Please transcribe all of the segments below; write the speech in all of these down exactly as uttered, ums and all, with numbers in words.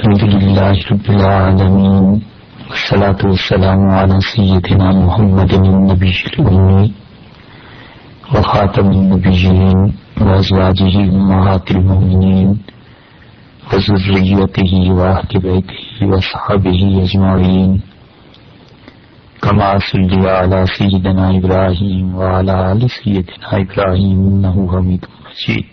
الحمد لله رب العالمين والصلاة والسلام على سيدنا محمد النبي الأمي وخاتم النبيين وأزواجه أمهات المؤمنين وذريته وأهل بيته وأصحابه أجمعين كما صلى على سيدنا إبراهيم وعلى آل سيدنا إبراهيم إنه حميد مجيد.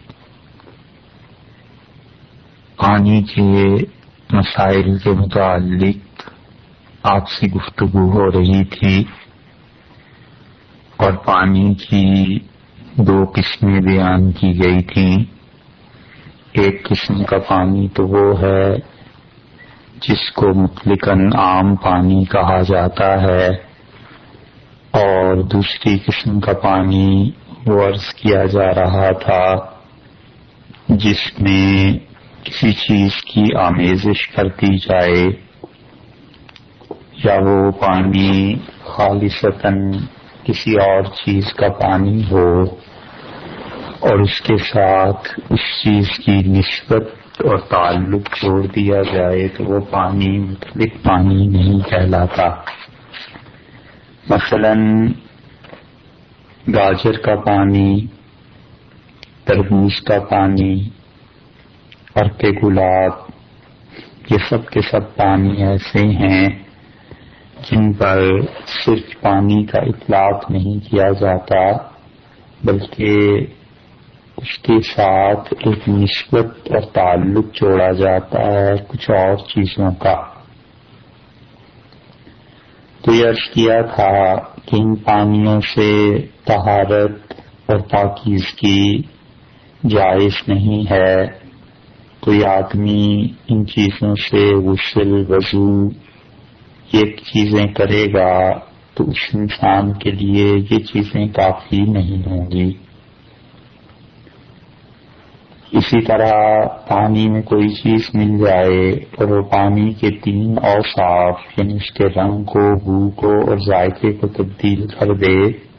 پانی کے مسائل کے متعلق آپ سے گفتگو ہو رہی تھی اور پانی کی دو قسمیں بیان کی گئی تھیں. ایک قسم کا پانی تو وہ ہے جس کو مطلقاً عام پانی کہا جاتا ہے، اور دوسری قسم کا پانی وہ عرض کیا جا رہا تھا جس میں کسی چیز کی آمیزش کر دی جائے، یا وہ پانی خالصتاً کسی اور چیز کا پانی ہو اور اس کے ساتھ اس چیز کی نسبت اور تعلق چھوڑ دیا جائے تو وہ پانی مطلق پانی نہیں کہلاتا. مثلاً گاجر کا پانی، تربوز کا پانی اور کے گلاب، یہ سب کے سب پانی ایسے ہیں جن پر صرف پانی کا اطلاق نہیں کیا جاتا بلکہ اس کے ساتھ ایک نسبت اور تعلق جوڑا جاتا ہے کچھ اور چیزوں کا. تو یہ عرض کیا تھا کہ ان پانیوں سے طہارت اور پاکیزگی جائز نہیں ہے. کوئی آدمی ان چیزوں سے غسل، وضو یہ چیزیں کرے گا تو اس انسان کے لیے یہ چیزیں کافی نہیں ہوں گی. اسی طرح پانی میں کوئی چیز مل جائے اور وہ پانی کے تین اوصاف یعنی اس کے رنگ کو، بو کو اور ذائقے کو تبدیل کر دے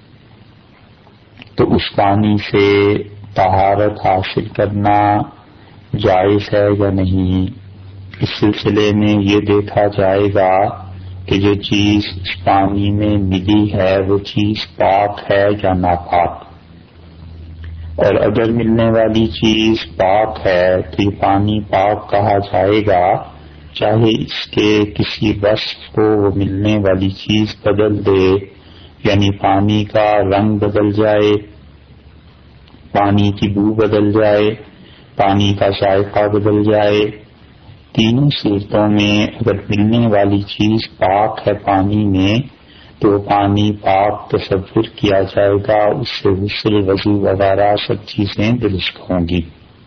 تو اس پانی سے طہارت حاصل کرنا جائز ہے یا نہیں. اس سلسلے میں یہ دیکھا جائے گا کہ جو چیز اس پانی میں ملی ہے وہ چیز پاک ہے یا ناپاک، اور اگر ملنے والی چیز پاک ہے تو یہ پانی پاک کہا جائے گا چاہے اس کے کسی وصف کو وہ ملنے والی چیز بدل دے، یعنی پانی کا رنگ بدل جائے، پانی کی بو بدل جائے، پانی کا ذائقہ بدل جائے. تینوں صورتوں میں اگر ملنے والی چیز پاک ہے پانی میں تو پانی پاک تصور کیا جائے گا، اس سے غسل، وضو وغیرہ سب چیزیں درست ہوں گی.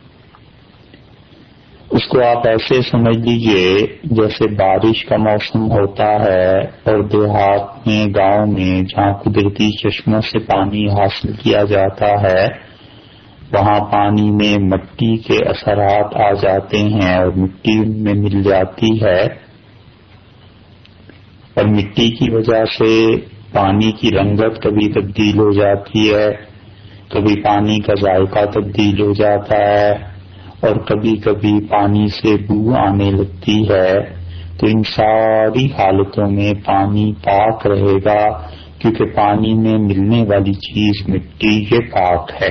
اس کو آپ ایسے سمجھ لیجئے جیسے بارش کا موسم ہوتا ہے اور دیہات میں، گاؤں میں جہاں قدرتی چشموں سے پانی حاصل کیا جاتا ہے وہاں پانی میں مٹی کے اثرات آ جاتے ہیں اور مٹی ان میں مل جاتی ہے، اور مٹی کی وجہ سے پانی کی رنگت کبھی تبدیل ہو جاتی ہے، کبھی پانی کا ذائقہ تبدیل ہو جاتا ہے اور کبھی کبھی پانی سے بو آنے لگتی ہے. تو ان ساری حالتوں میں پانی پاک رہے گا کیونکہ پانی میں ملنے والی چیز مٹی یہ پاک ہے.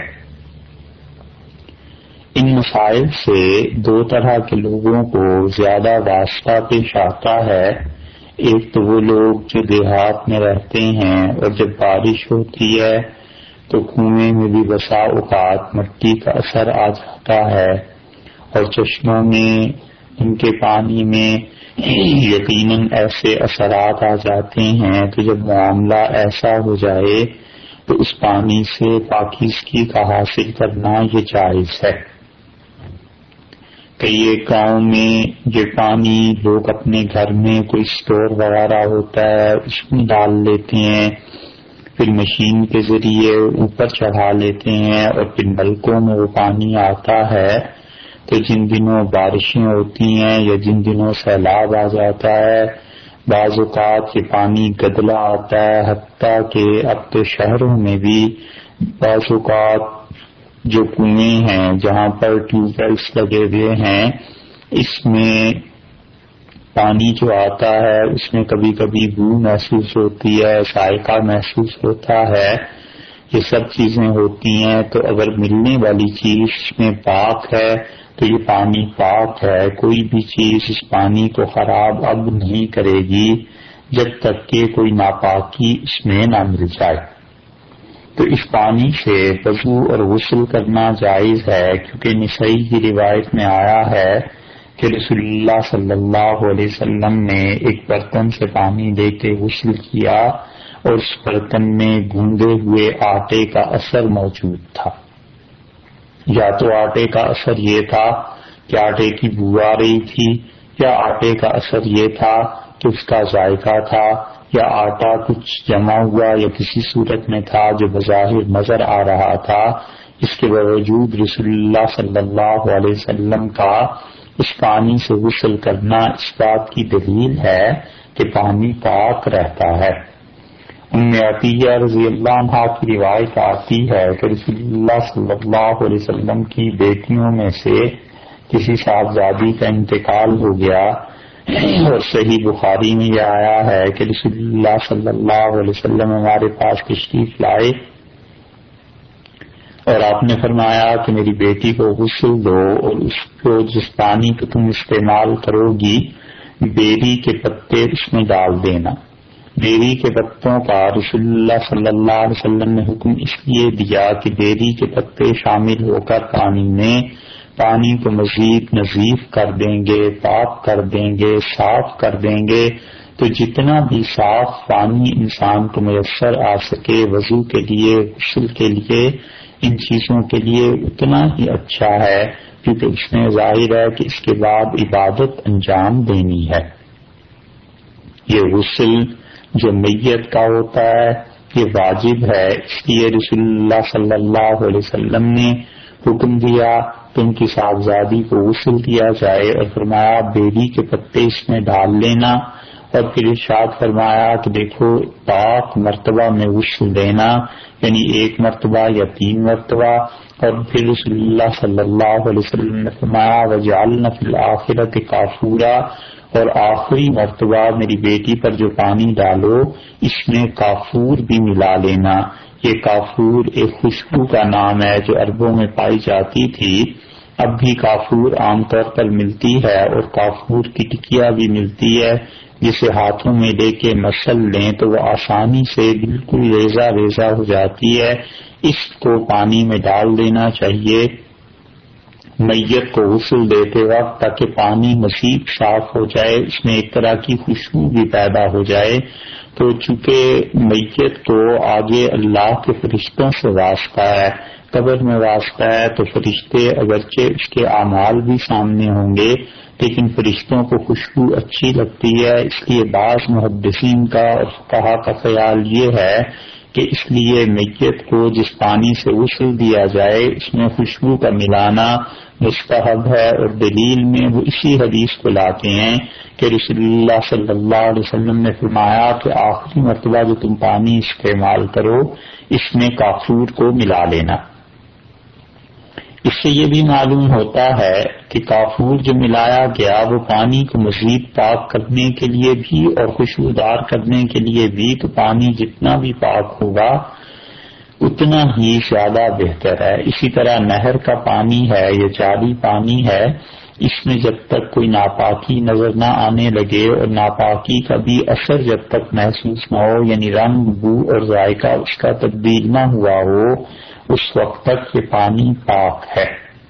ان مسائل سے دو طرح کے لوگوں کو زیادہ واسطہ پیش آتا ہے. ایک تو وہ لوگ جو دیہات میں رہتے ہیں اور جب بارش ہوتی ہے تو کنویں میں بھی بسا اوقات مٹی کا اثر آ جاتا ہے اور چشموں میں ان کے پانی میں یقیناً ایسے اثرات آ جاتے ہیں. تو جب معاملہ ایسا ہو جائے تو اس پانی سے پاکیزگی کا حاصل کرنا یہ جائز ہے. کئی ایک گاؤں میں یہ پانی لوگ اپنے گھر میں کوئی اسٹور وغیرہ ہوتا ہے اس میں ڈال لیتے ہیں، پھر مشین کے ذریعے اوپر چڑھا لیتے ہیں اور پھر نلکوں میں وہ پانی آتا ہے. تو جن دنوں بارشیں ہوتی ہیں یا جن دنوں سیلاب آ جاتا ہے بعض اوقات یہ پانی گدلا آتا ہے، حتیٰ کہ اب تو شہروں میں بھی بعض اوقات جو کنویں ہیں جہاں پر ٹیوب ویلس لگے ہوئے ہیں اس میں پانی جو آتا ہے اس میں کبھی کبھی بو محسوس ہوتی ہے، ذائقہ محسوس ہوتا ہے، یہ سب چیزیں ہوتی ہیں. تو اگر ملنے والی چیز اس میں پاک ہے تو یہ پانی پاک ہے. کوئی بھی چیز اس پانی کو خراب اب نہیں کرے گی جب تک کہ کوئی ناپاکی اس میں نہ مل جائے. تو اس پانی سے وضو اور غسل کرنا جائز ہے، کیونکہ نسائی کی روایت میں آیا ہے کہ رسول اللہ صلی اللہ علیہ وسلم نے ایک برتن سے پانی لے کے غسل کیا اور اس برتن میں گوندے ہوئے آٹے کا اثر موجود تھا. یا تو آٹے کا اثر یہ تھا کہ آٹے کی بو آ رہی تھی، یا آٹے کا اثر یہ تھا کہ اس کا ذائقہ تھا، یا آٹا کچھ جمع ہوا یا کسی صورت میں تھا جو بظاہر نظر آ رہا تھا. اس کے باوجود رسول اللہ صلی اللہ علیہ وسلم کا اس پانی سے غسل کرنا اس بات کی دلیل ہے کہ پانی پاک رہتا ہے. ام عطیہ رضی اللہ عنہا کی روایت آتی ہے کہ رسول اللہ صلی اللہ علیہ وسلم کی بیٹیوں میں سے کسی صاحبزادی کا انتقال ہو گیا، اور صحیح بخاری میں یہ آیا ہے کہ رسول اللہ صلی اللہ علیہ وسلم ہمارے پاس تشریف لائے اور آپ نے فرمایا کہ میری بیٹی کو غسل دو اور اس کو جس پانی کو تم استعمال کرو گی بیری کے پتے اس میں ڈال دینا. بیری کے پتوں کا رسول اللہ صلی اللہ علیہ وسلم نے حکم اس لیے دیا کہ بیری کے پتے شامل ہو کر پانی میں پانی کو مزید نظیف کر دیں گے، پاک کر دیں گے، صاف کر دیں گے. تو جتنا بھی صاف پانی انسان کو میسر آ سکے وضو کے لیے، غسل کے لیے، ان چیزوں کے لیے اتنا ہی اچھا ہے، کیونکہ اس میں ظاہر ہے کہ اس کے بعد عبادت انجام دینی ہے. یہ غسل جو میت کا ہوتا ہے یہ واجب ہے، اس لیے رسول اللہ صلی اللہ علیہ وسلم نے حکم دیا کہ ان کی صاحبزادی کو غسل دیا جائے اور فرمایا بیری کے پتے اس میں ڈال لینا، اور پھر ارشاد فرمایا کہ دیکھو پاک مرتبہ میں غسل دینا، یعنی ایک مرتبہ یا تین مرتبہ. اور پھر رسول اللہ صلی اللہ علیہ وسلم نے فرمایا وجعلنا فی الآخرۃ کافورا، اور آخری مرتبہ میری بیٹی پر جو پانی ڈالو اس میں کافور بھی ملا لینا. یہ کافور ایک خوشبو کا نام ہے جو عربوں میں پائی جاتی تھی، اب بھی کافور عام طور پر ملتی ہے، اور کافور کی ٹکیا بھی ملتی ہے جسے ہاتھوں میں لے کے مسل لیں تو وہ آسانی سے بالکل ریزہ ریزہ ہو جاتی ہے. اس کو پانی میں ڈال دینا چاہیے میت کو غسل دیتے وقت تاکہ پانی مزید صاف ہو جائے، اس میں ایک طرح کی خوشبو بھی پیدا ہو جائے. تو چونکہ میت کو آگے اللہ کے فرشتوں سے واسطہ ہے، قبر میں واسطہ ہے، تو فرشتے اگرچہ اس کے اعمال بھی سامنے ہوں گے لیکن فرشتوں کو خوشبو اچھی لگتی ہے. اس لیے بعض محدثین کا اور فقہا کا خیال یہ ہے کہ اس لیے میت کو جس پانی سے غسل دیا جائے اس میں خوشبو کا ملانا مستحب ہے، اور دلیل میں وہ اسی حدیث کو لاتے ہیں کہ رسول اللہ صلی اللہ علیہ وسلم نے فرمایا کہ آخری مرتبہ جو تم پانی استعمال کرو اس میں کافور کو ملا لینا. اس سے یہ بھی معلوم ہوتا ہے کہ کافور جو ملایا گیا وہ پانی کو مزید پاک کرنے کے لیے بھی اور خوشبودار کرنے کے لیے بھی، تو پانی جتنا بھی پاک ہوگا اتنا ہی زیادہ بہتر ہے. اسی طرح نہر کا پانی ہے یا جاری پانی ہے، اس میں جب تک کوئی ناپاکی نظر نہ آنے لگے اور ناپاکی کا بھی اثر جب تک محسوس نہ ہو، یعنی رنگ، بو اور ذائقہ اس کا تبدیل نہ ہوا ہو، اس وقت تک یہ پانی پاک ہے.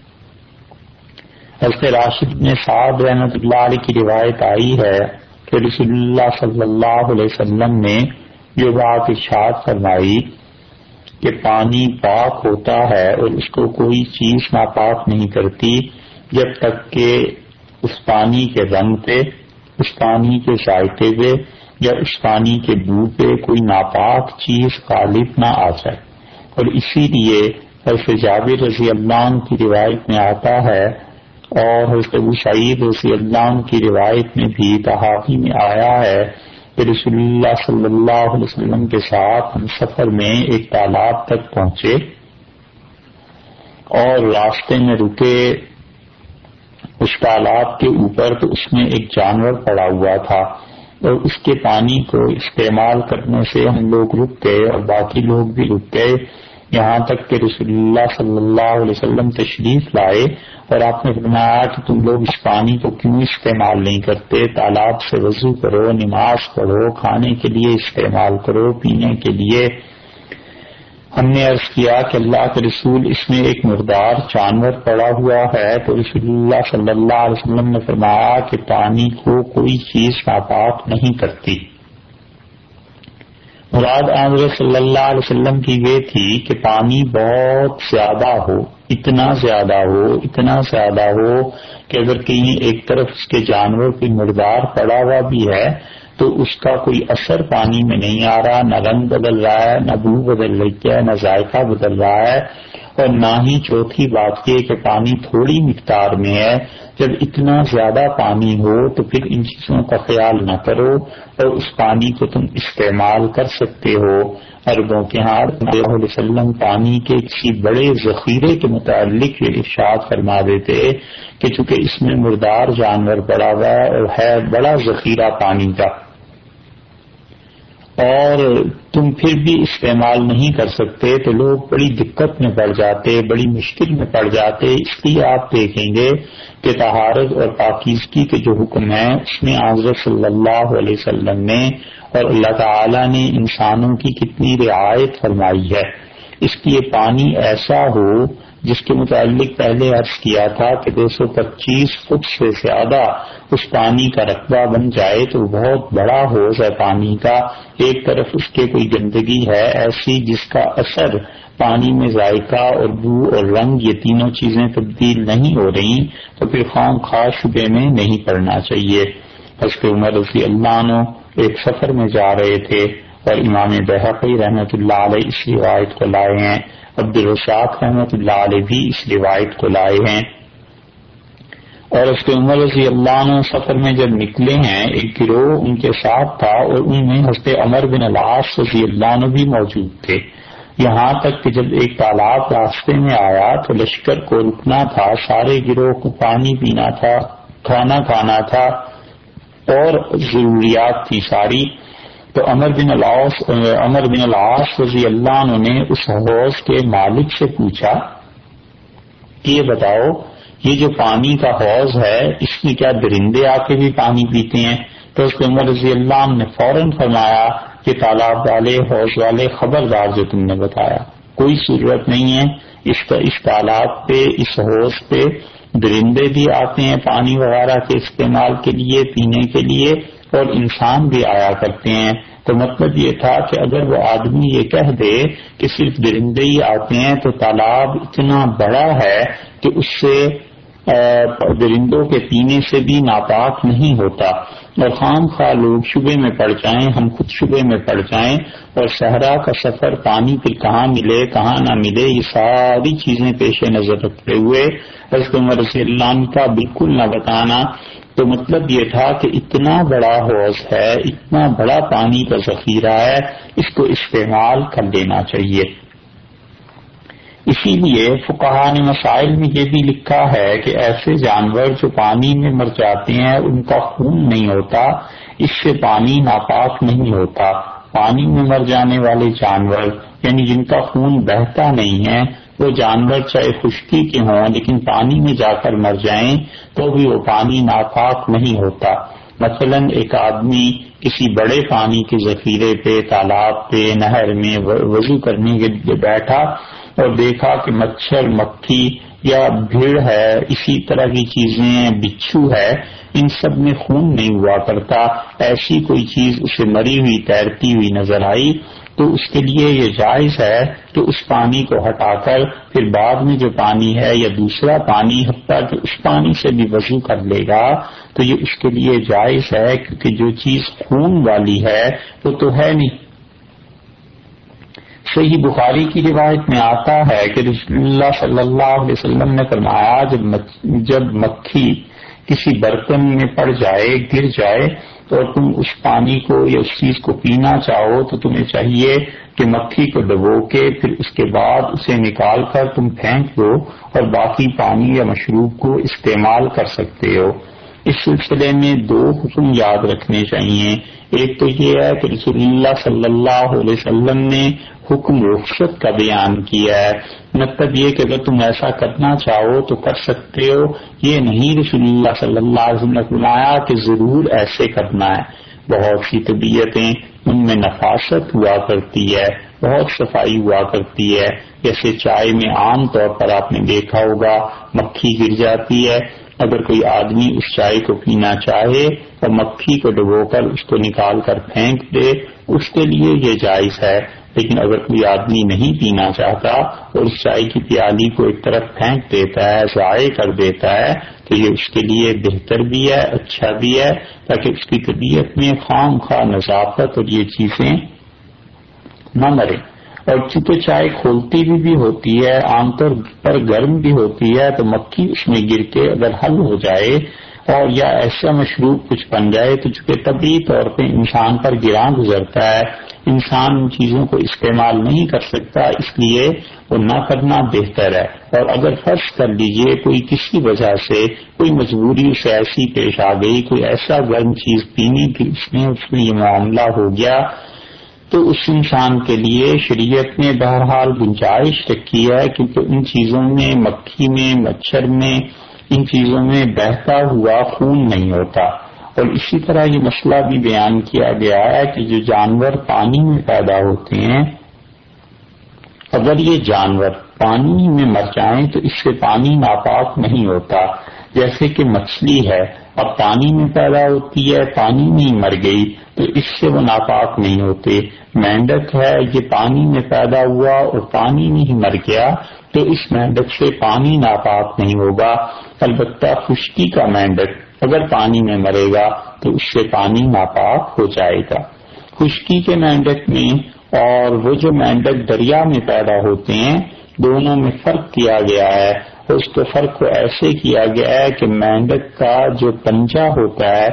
حضرت راشد بن سعد رحمۃ اللہ علیہ کی روایت آئی ہے کہ رسول اللہ صلی اللہ علیہ وسلم نے جو بات ارشاد فرمائی کہ پانی پاک ہوتا ہے اور اس کو کوئی چیز ناپاک نہیں کرتی جب تک کہ اس پانی کے رنگ پہ، اس پانی کے ذائقے پہ یا اس پانی کے بو پہ کوئی ناپاک چیز غالب نہ آ جائے. اور اسی لیے حضرت جابر رضی اللہ عنہ کی روایت میں آتا ہے اور حضرت ابو سعید رضی اللہ عنہ کی روایت میں بھی تحافی میں آیا ہے کہ رسول اللہ صلی اللہ علیہ وسلم کے ساتھ ہم سفر میں ایک تالاب تک پہنچے اور راستے میں رکے. اس تالاب کے اوپر تو اس میں ایک جانور پڑا ہوا تھا، اور اس کے پانی کو استعمال کرنے سے ہم لوگ رک گئے اور باقی لوگ بھی رک گئے، یہاں تک کہ رسول اللہ صلی اللہ علیہ وسلم تشریف لائے اور آپ نے فرمایا کہ تم لوگ اس پانی کو کیوں استعمال نہیں کرتے، تالاب سے وضو کرو، نماز پڑھو، کھانے کے لیے استعمال کرو، پینے کے لیے۔ ہم نے عرض کیا کہ اللہ کے رسول اس میں ایک مردار جانور پڑا ہوا ہے، تو رسول اللہ صلی اللہ علیہ وسلم نے فرمایا کہ پانی کو کوئی چیز ناپاک نہیں کرتی۔ مراد حضرت صلی اللہ علیہ وسلم کی یہ تھی کہ پانی بہت زیادہ ہو، اتنا زیادہ ہو اتنا زیادہ ہو کہ اگر کہیں ایک طرف اس کے جانور کی مردار پڑا ہوا بھی ہے تو اس کا کوئی اثر پانی میں نہیں آ رہا، نہ رنگ بدل رہا ہے، نہ بو بدل رہی ہے، نہ ذائقہ بدل رہا ہے، اور نہ ہی چوتھی بات یہ کہ پانی تھوڑی مقدار میں ہے۔ جب اتنا زیادہ پانی ہو تو پھر ان چیزوں کا خیال نہ کرو اور اس پانی کو تم استعمال کر سکتے ہو۔ عربوں کے ہاں صلی اللہ علیہ وسلم پانی کے کسی بڑے ذخیرے کے متعلق یہ ارشاد فرما دیتے کہ چونکہ اس میں مردار جانور پڑا ہوا ہے اور ہے بڑا ذخیرہ پانی کا، اور تم پھر بھی استعمال نہیں کر سکتے تو لوگ بڑی دقت میں پڑ جاتے، بڑی مشکل میں پڑ جاتے۔ اس لیے آپ دیکھیں گے کہ طہارت اور پاکیزگی کے جو حکم ہیں اس میں حضرت صلی اللہ علیہ وسلم نے اور اللہ تعالی نے انسانوں کی کتنی رعایت فرمائی ہے۔ اس لیے پانی ایسا ہو جس کے متعلق پہلے عرض کیا تھا کہ دو سو پچیس فٹ سے زیادہ اس پانی کا رقبہ بن جائے تو بہت بڑا حوض ہے پانی کا، ایک طرف اس کے کوئی گندگی ہے ایسی جس کا اثر پانی میں ذائقہ اور بو اور رنگ یہ تینوں چیزیں تبدیل نہیں ہو رہی تو پھر خام خواہ شبے میں نہیں پڑنا چاہیے۔ حضرت عمر رضی اللہ عنہ ایک سفر میں جا رہے تھے اور امام بہقی رحمۃ اللہ علیہ اس روایت کو لائے ہیں، عبد الرزاق رحمۃ اللہ علیہ بھی اس روایت کو لائے ہیں، اور اس کے عمر رضی اللہ عنہ سفر میں جب نکلے ہیں ایک گروہ ان کے ساتھ تھا اور ان میں حضرت عمر بن العاص رضی اللہ عنہ بھی موجود تھے، یہاں تک کہ جب ایک تالاب راستے میں آیا تو لشکر کو رکنا تھا، سارے گروہ کو پانی پینا تھا، کھانا کھانا تھا اور ضروریات تھی ساری، تو عمر بن العاص عمر بن العاص رضی اللہ عنہ نے اس حوض کے مالک سے پوچھا کہ یہ بتاؤ یہ جو پانی کا حوض ہے اس میں کیا درندے آ کے بھی پانی پیتے ہیں؟ تو اس عمر رضی اللہ عنہ نے فوراً فرمایا کہ تالاب والے حوض والے خبردار، جو تم نے بتایا کوئی ضرورت نہیں ہے، اس اس تالاب پہ اس حوض پہ درندے بھی آتے ہیں پانی وغیرہ کے استعمال کے لیے، پینے کے لیے، اور انسان بھی آیا کرتے ہیں۔ تو مطلب یہ تھا کہ اگر وہ آدمی یہ کہہ دے کہ صرف درندے ہی آتے ہیں تو تالاب اتنا بڑا ہے کہ اس سے درندوں کے پینے سے بھی ناپاک نہیں ہوتا، اور خام خواہ لوگ شبے میں پڑ جائیں، ہم خود شبے میں پڑ جائیں، اور صحرا کا سفر پانی پھر کہاں ملے کہاں نہ ملے یہ ساری چیزیں پیش نظر رکھتے ہوئے حضرت عمر رضی اللہ عنہ کا بالکل نہ بتانا، تو مطلب یہ تھا کہ اتنا بڑا حوض ہے، اتنا بڑا پانی کا ذخیرہ ہے، اس کو استعمال کر لینا چاہیے۔ اسی لیے فقہاء نے مسائل میں یہ بھی لکھا ہے کہ ایسے جانور جو پانی میں مر جاتے ہیں ان کا خون نہیں ہوتا، اس سے پانی ناپاک نہیں ہوتا۔ پانی میں مر جانے والے جانور یعنی جن کا خون بہتا نہیں ہے وہ جانور چاہے خشکی کے ہوں لیکن پانی میں جا کر مر جائیں تو بھی وہ پانی ناپاک نہیں ہوتا۔ مثلا ایک آدمی کسی بڑے پانی کے ذخیرے پہ، تالاب پہ، نہر میں وضو کرنے کے لیے بیٹھا اور دیکھا کہ مچھر، مکھی یا بھیڑ ہے، اسی طرح کی چیزیں، بچھو ہے، ان سب میں خون نہیں ہوا کرتا، ایسی کوئی چیز اسے مری ہوئی تیرتی ہوئی نظر آئی تو اس کے لیے یہ جائز ہے کہ اس پانی کو ہٹا کر پھر بعد میں جو پانی ہے یا دوسرا پانی حتیٰ کہ اس پانی سے بھی وضو کر لے گا تو یہ اس کے لیے جائز ہے، کیونکہ جو چیز خون والی ہے وہ تو ہے نہیں۔ صحیح بخاری کی روایت میں آتا ہے کہ رسول اللہ صلی اللہ علیہ وسلم نے فرمایا جب جب مکھی کسی برتن میں پڑ جائے، گر جائے، اور تم اس پانی کو یا اس چیز کو پینا چاہو تو تمہیں چاہیے کہ مکھی کو ڈبو کے پھر اس کے بعد اسے نکال کر تم پھینک دو اور باقی پانی یا مشروب کو استعمال کر سکتے ہو۔ اس سلسلے میں دو حکم یاد رکھنے چاہیے۔ ایک تو یہ ہے کہ رسول اللہ صلی اللہ علیہ وسلم نے حکم رخصت کا بیان کیا ہے، مطلب یہ کہ اگر تم ایسا کرنا چاہو تو کر سکتے ہو، یہ نہیں رسول اللہ صلی اللہ علیہ وسلم نے فرمایا کہ ضرور ایسے کرنا ہے۔ بہت سی طبیعتیں ان میں نفاست ہوا کرتی ہے، بہت صفائی ہوا کرتی ہے، جیسے چائے میں عام طور پر آپ نے دیکھا ہوگا مکھی گر جاتی ہے۔ اگر کوئی آدمی اس چائے کو پینا چاہے اور مکھی کو ڈبو کر اس کو نکال کر پھینک دے، اس کے لیے یہ جائز ہے، لیکن اگر کوئی آدمی نہیں پینا چاہتا اور اس چائے کی پیالی کو ایک طرف پھینک دیتا ہے، ضائع کر دیتا ہے، تو یہ اس کے لیے بہتر بھی ہے، اچھا بھی ہے، تاکہ اس کی طبیعت میں خام خواہ نظافت اور یہ چیزیں نہ مرے۔ اور چونکہ چائے کھولتی بھی, بھی ہوتی ہے، عام طور پر گرم بھی ہوتی ہے، تو مکھی اس میں گر کے اگر حل ہو جائے اور یا ایسا مشروب کچھ بن جائے تو چونکہ طبیعی طور پہ انسان پر گراں گزرتا ہے، انسان ان چیزوں کو استعمال نہیں کر سکتا، اس لیے وہ نہ کرنا بہتر ہے۔ اور اگر فرض کر لیجئے کوئی کسی وجہ سے کوئی مجبوری سے ایسی پیش آ گئی، کوئی ایسا گرم چیز پینے کی اس میں اس میں یہ معاملہ ہو گیا، تو اس انسان کے لیے شریعت نے بہرحال گنجائش رکھی ہے، کیونکہ ان چیزوں میں، مکھی میں، مچھر میں، ان چیزوں میں بہتا ہوا خون نہیں ہوتا۔ اور اسی طرح یہ مسئلہ بھی بیان کیا گیا ہے کہ جو جانور پانی میں پیدا ہوتے ہیں، اگر یہ جانور پانی میں مر جائیں تو اس سے پانی ناپاک نہیں ہوتا۔ جیسے کہ مچھلی ہے، اب پانی میں پیدا ہوتی ہے، پانی میں ہی مر گئی تو اس سے وہ ناپاک نہیں ہوتے۔ مینڈک ہے، یہ پانی میں پیدا ہوا اور پانی میں ہی مر گیا تو اس مینڈک سے پانی ناپاک نہیں ہوگا۔ البتہ خشکی کا مینڈک اگر پانی میں مرے گا تو اس سے پانی ناپاک ہو جائے گا۔ خشکی کے مینڈک میں اور وہ جو مینڈک دریا میں پیدا ہوتے ہیں، دونوں میں فرق کیا گیا ہے، اور اس کے فرق کو ایسے کیا گیا ہے کہ مینڈک کا جو پنجہ ہوتا ہے،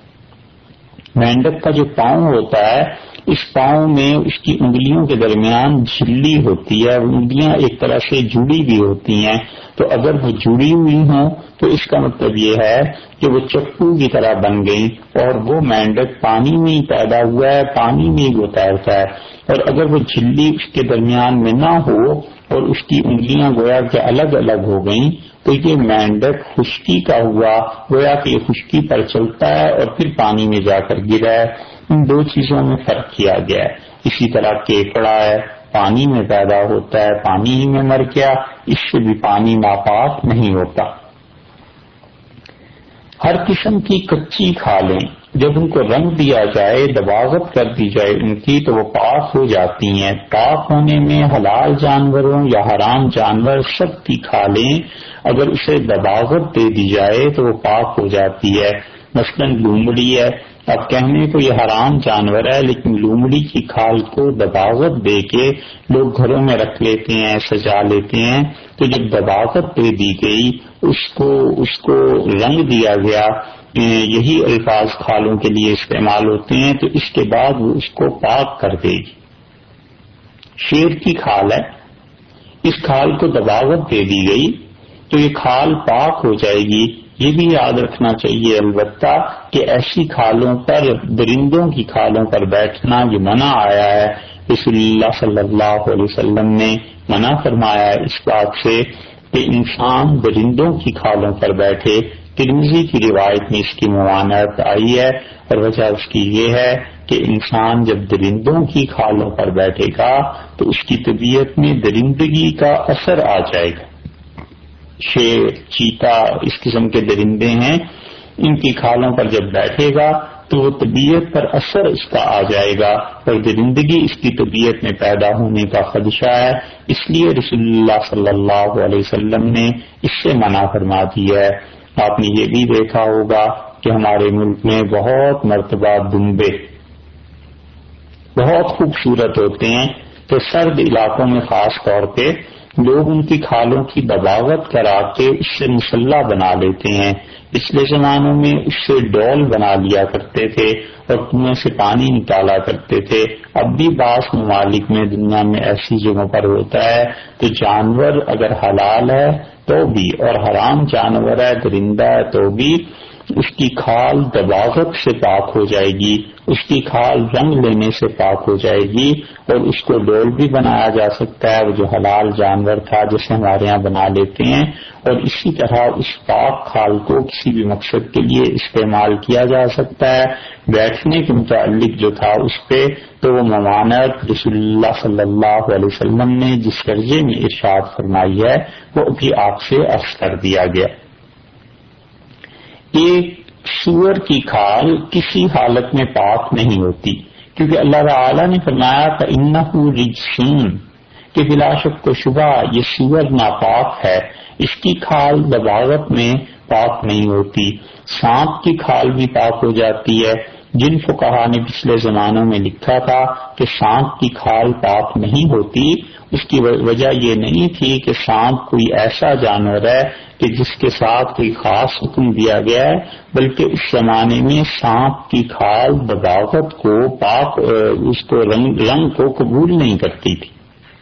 مینڈک کا جو پاؤں ہوتا ہے، اس پاؤں میں اس کی انگلیوں کے درمیان جھلی ہوتی ہے، وہ انگلیاں ایک طرح سے جڑی بھی ہوتی ہیں، تو اگر وہ جڑی ہوئی ہوں تو اس کا مطلب یہ ہے کہ وہ چپو کی طرح بن گئی، اور وہ مینڈک پانی میں ہی پیدا ہوا ہے، پانی میں ہی وہ تیرتا ہے۔ اور اگر وہ جھلی اس کے درمیان میں نہ ہو اور اس کی انگلیاں گویا کہ الگ الگ ہو گئیں تو یہ مینڈک خشکی کا ہوا، گویا کہ یہ خشکی پر چلتا ہے اور پھر پانی میں جا کر گرا ہے۔ ان دو چیزوں میں فرق کیا گیا ہے۔ اسی طرح کیکڑا ہے، پانی میں پیدا ہوتا ہے، پانی ہی میں مر گیا، اس سے بھی پانی ناپاک نہیں ہوتا۔ ہر قسم کی کچی کھالیں جب ان کو رنگ دیا جائے، دباغت کر دی جائے ان کی، تو وہ پاک ہو جاتی ہیں۔ پاک ہونے میں حلال جانوروں یا حرام جانور سب کی کھالیں اگر اسے دباغت دے دی جائے تو وہ پاک ہو جاتی ہے۔ مثلاً لومڑی ہے، اب کہنے کو یہ حرام جانور ہے، لیکن لومڑی کی کھال کو دباغت دے کے لوگ گھروں میں رکھ لیتے ہیں، سجا لیتے ہیں، تو جب دباغت دے دی گئی، اس کو اس کو رنگ دیا گیا، یہی الفاظ کھالوں کے لیے استعمال ہوتے ہیں، تو اس کے بعد وہ اس کو پاک کر دے گی۔ شیر کی کھال ہے، اس کھال کو دباغت دے دی گئی تو یہ کھال پاک ہو جائے گی۔ یہ بھی یاد رکھنا چاہیے البتہ کہ ایسی کھالوں پر، درندوں کی کھالوں پر بیٹھنا یہ منع آیا ہے۔ رسول اللہ صلی اللہ علیہ وسلم نے منع فرمایا ہے اس بات سے کہ انسان درندوں کی کھالوں پر بیٹھے۔ ترمذی کی روایت میں اس کی ممانعت آئی ہے، اور وجہ اس کی یہ ہے کہ انسان جب درندوں کی کھالوں پر بیٹھے گا تو اس کی طبیعت میں درندگی کا اثر آ جائے گا۔ شیر، چیتا، اس قسم کے درندے ہیں، ان کی کھالوں پر جب بیٹھے گا تو وہ طبیعت پر اثر اس کا آ جائے گا اور درندگی اس کی طبیعت میں پیدا ہونے کا خدشہ ہے۔ اس لیے رسول اللہ صلی اللہ علیہ وسلم نے اس سے منع فرما دی ہے۔ آپ نے یہ بھی دیکھا ہوگا کہ ہمارے ملک میں بہت مرتبہ دمبے بہت خوبصورت ہوتے ہیں، تو سرد علاقوں میں خاص طور پہ لوگ ان کی کھالوں کی دباغت کرا کے اس سے مسلح بنا لیتے ہیں. پچھلے زمانوں میں اس سے ڈول بنا لیا کرتے تھے اور کنویں سے پانی نکالا کرتے تھے. اب بھی بعض ممالک میں دنیا میں ایسی جگہوں پر ہوتا ہے. تو جانور اگر حلال ہے تو بھی اور حرام جانور ہے درندہ ہے تو بھی اس کی کھال دباغت سے پاک ہو جائے گی، اس کی کھال رنگ لینے سے پاک ہو جائے گی اور اس کو ڈول بھی بنایا جا سکتا ہے. وہ جو حلال جانور تھا جسے ہمارے یہاں بنا لیتے ہیں، اور اسی طرح اس پاک کھال کو کسی بھی مقصد کے لیے استعمال کیا جا سکتا ہے. بیٹھنے کے متعلق جو تھا اس پہ تو وہ ممانعت رسول اللہ صلی اللہ علیہ وسلم نے جس درجے میں ارشاد فرمائی ہے وہ ابھی آپ سے عرض کر دیا گیا. ایک سور کی کھال کسی حالت میں پاک نہیں ہوتی، کیونکہ اللہ تعالی نے فرمایا فَإِنَّهُ رِجْسٌ کہ بلا شک و شبہ یہ سور ناپاک ہے. اس کی کھال دباغت میں پاک نہیں ہوتی. سانپ کی کھال بھی پاک ہو جاتی ہے. جن فقہا نے پچھلے زمانوں میں لکھا تھا کہ سانپ کی کھال پاک نہیں ہوتی، اس کی وجہ یہ نہیں تھی کہ سانپ کوئی ایسا جانور ہے کہ جس کے ساتھ کوئی خاص حکم دیا گیا ہے، بلکہ اس زمانے میں سانپ کی کھال دباغت کو پاک اس کو رنگ رنگ کو قبول نہیں کرتی تھی.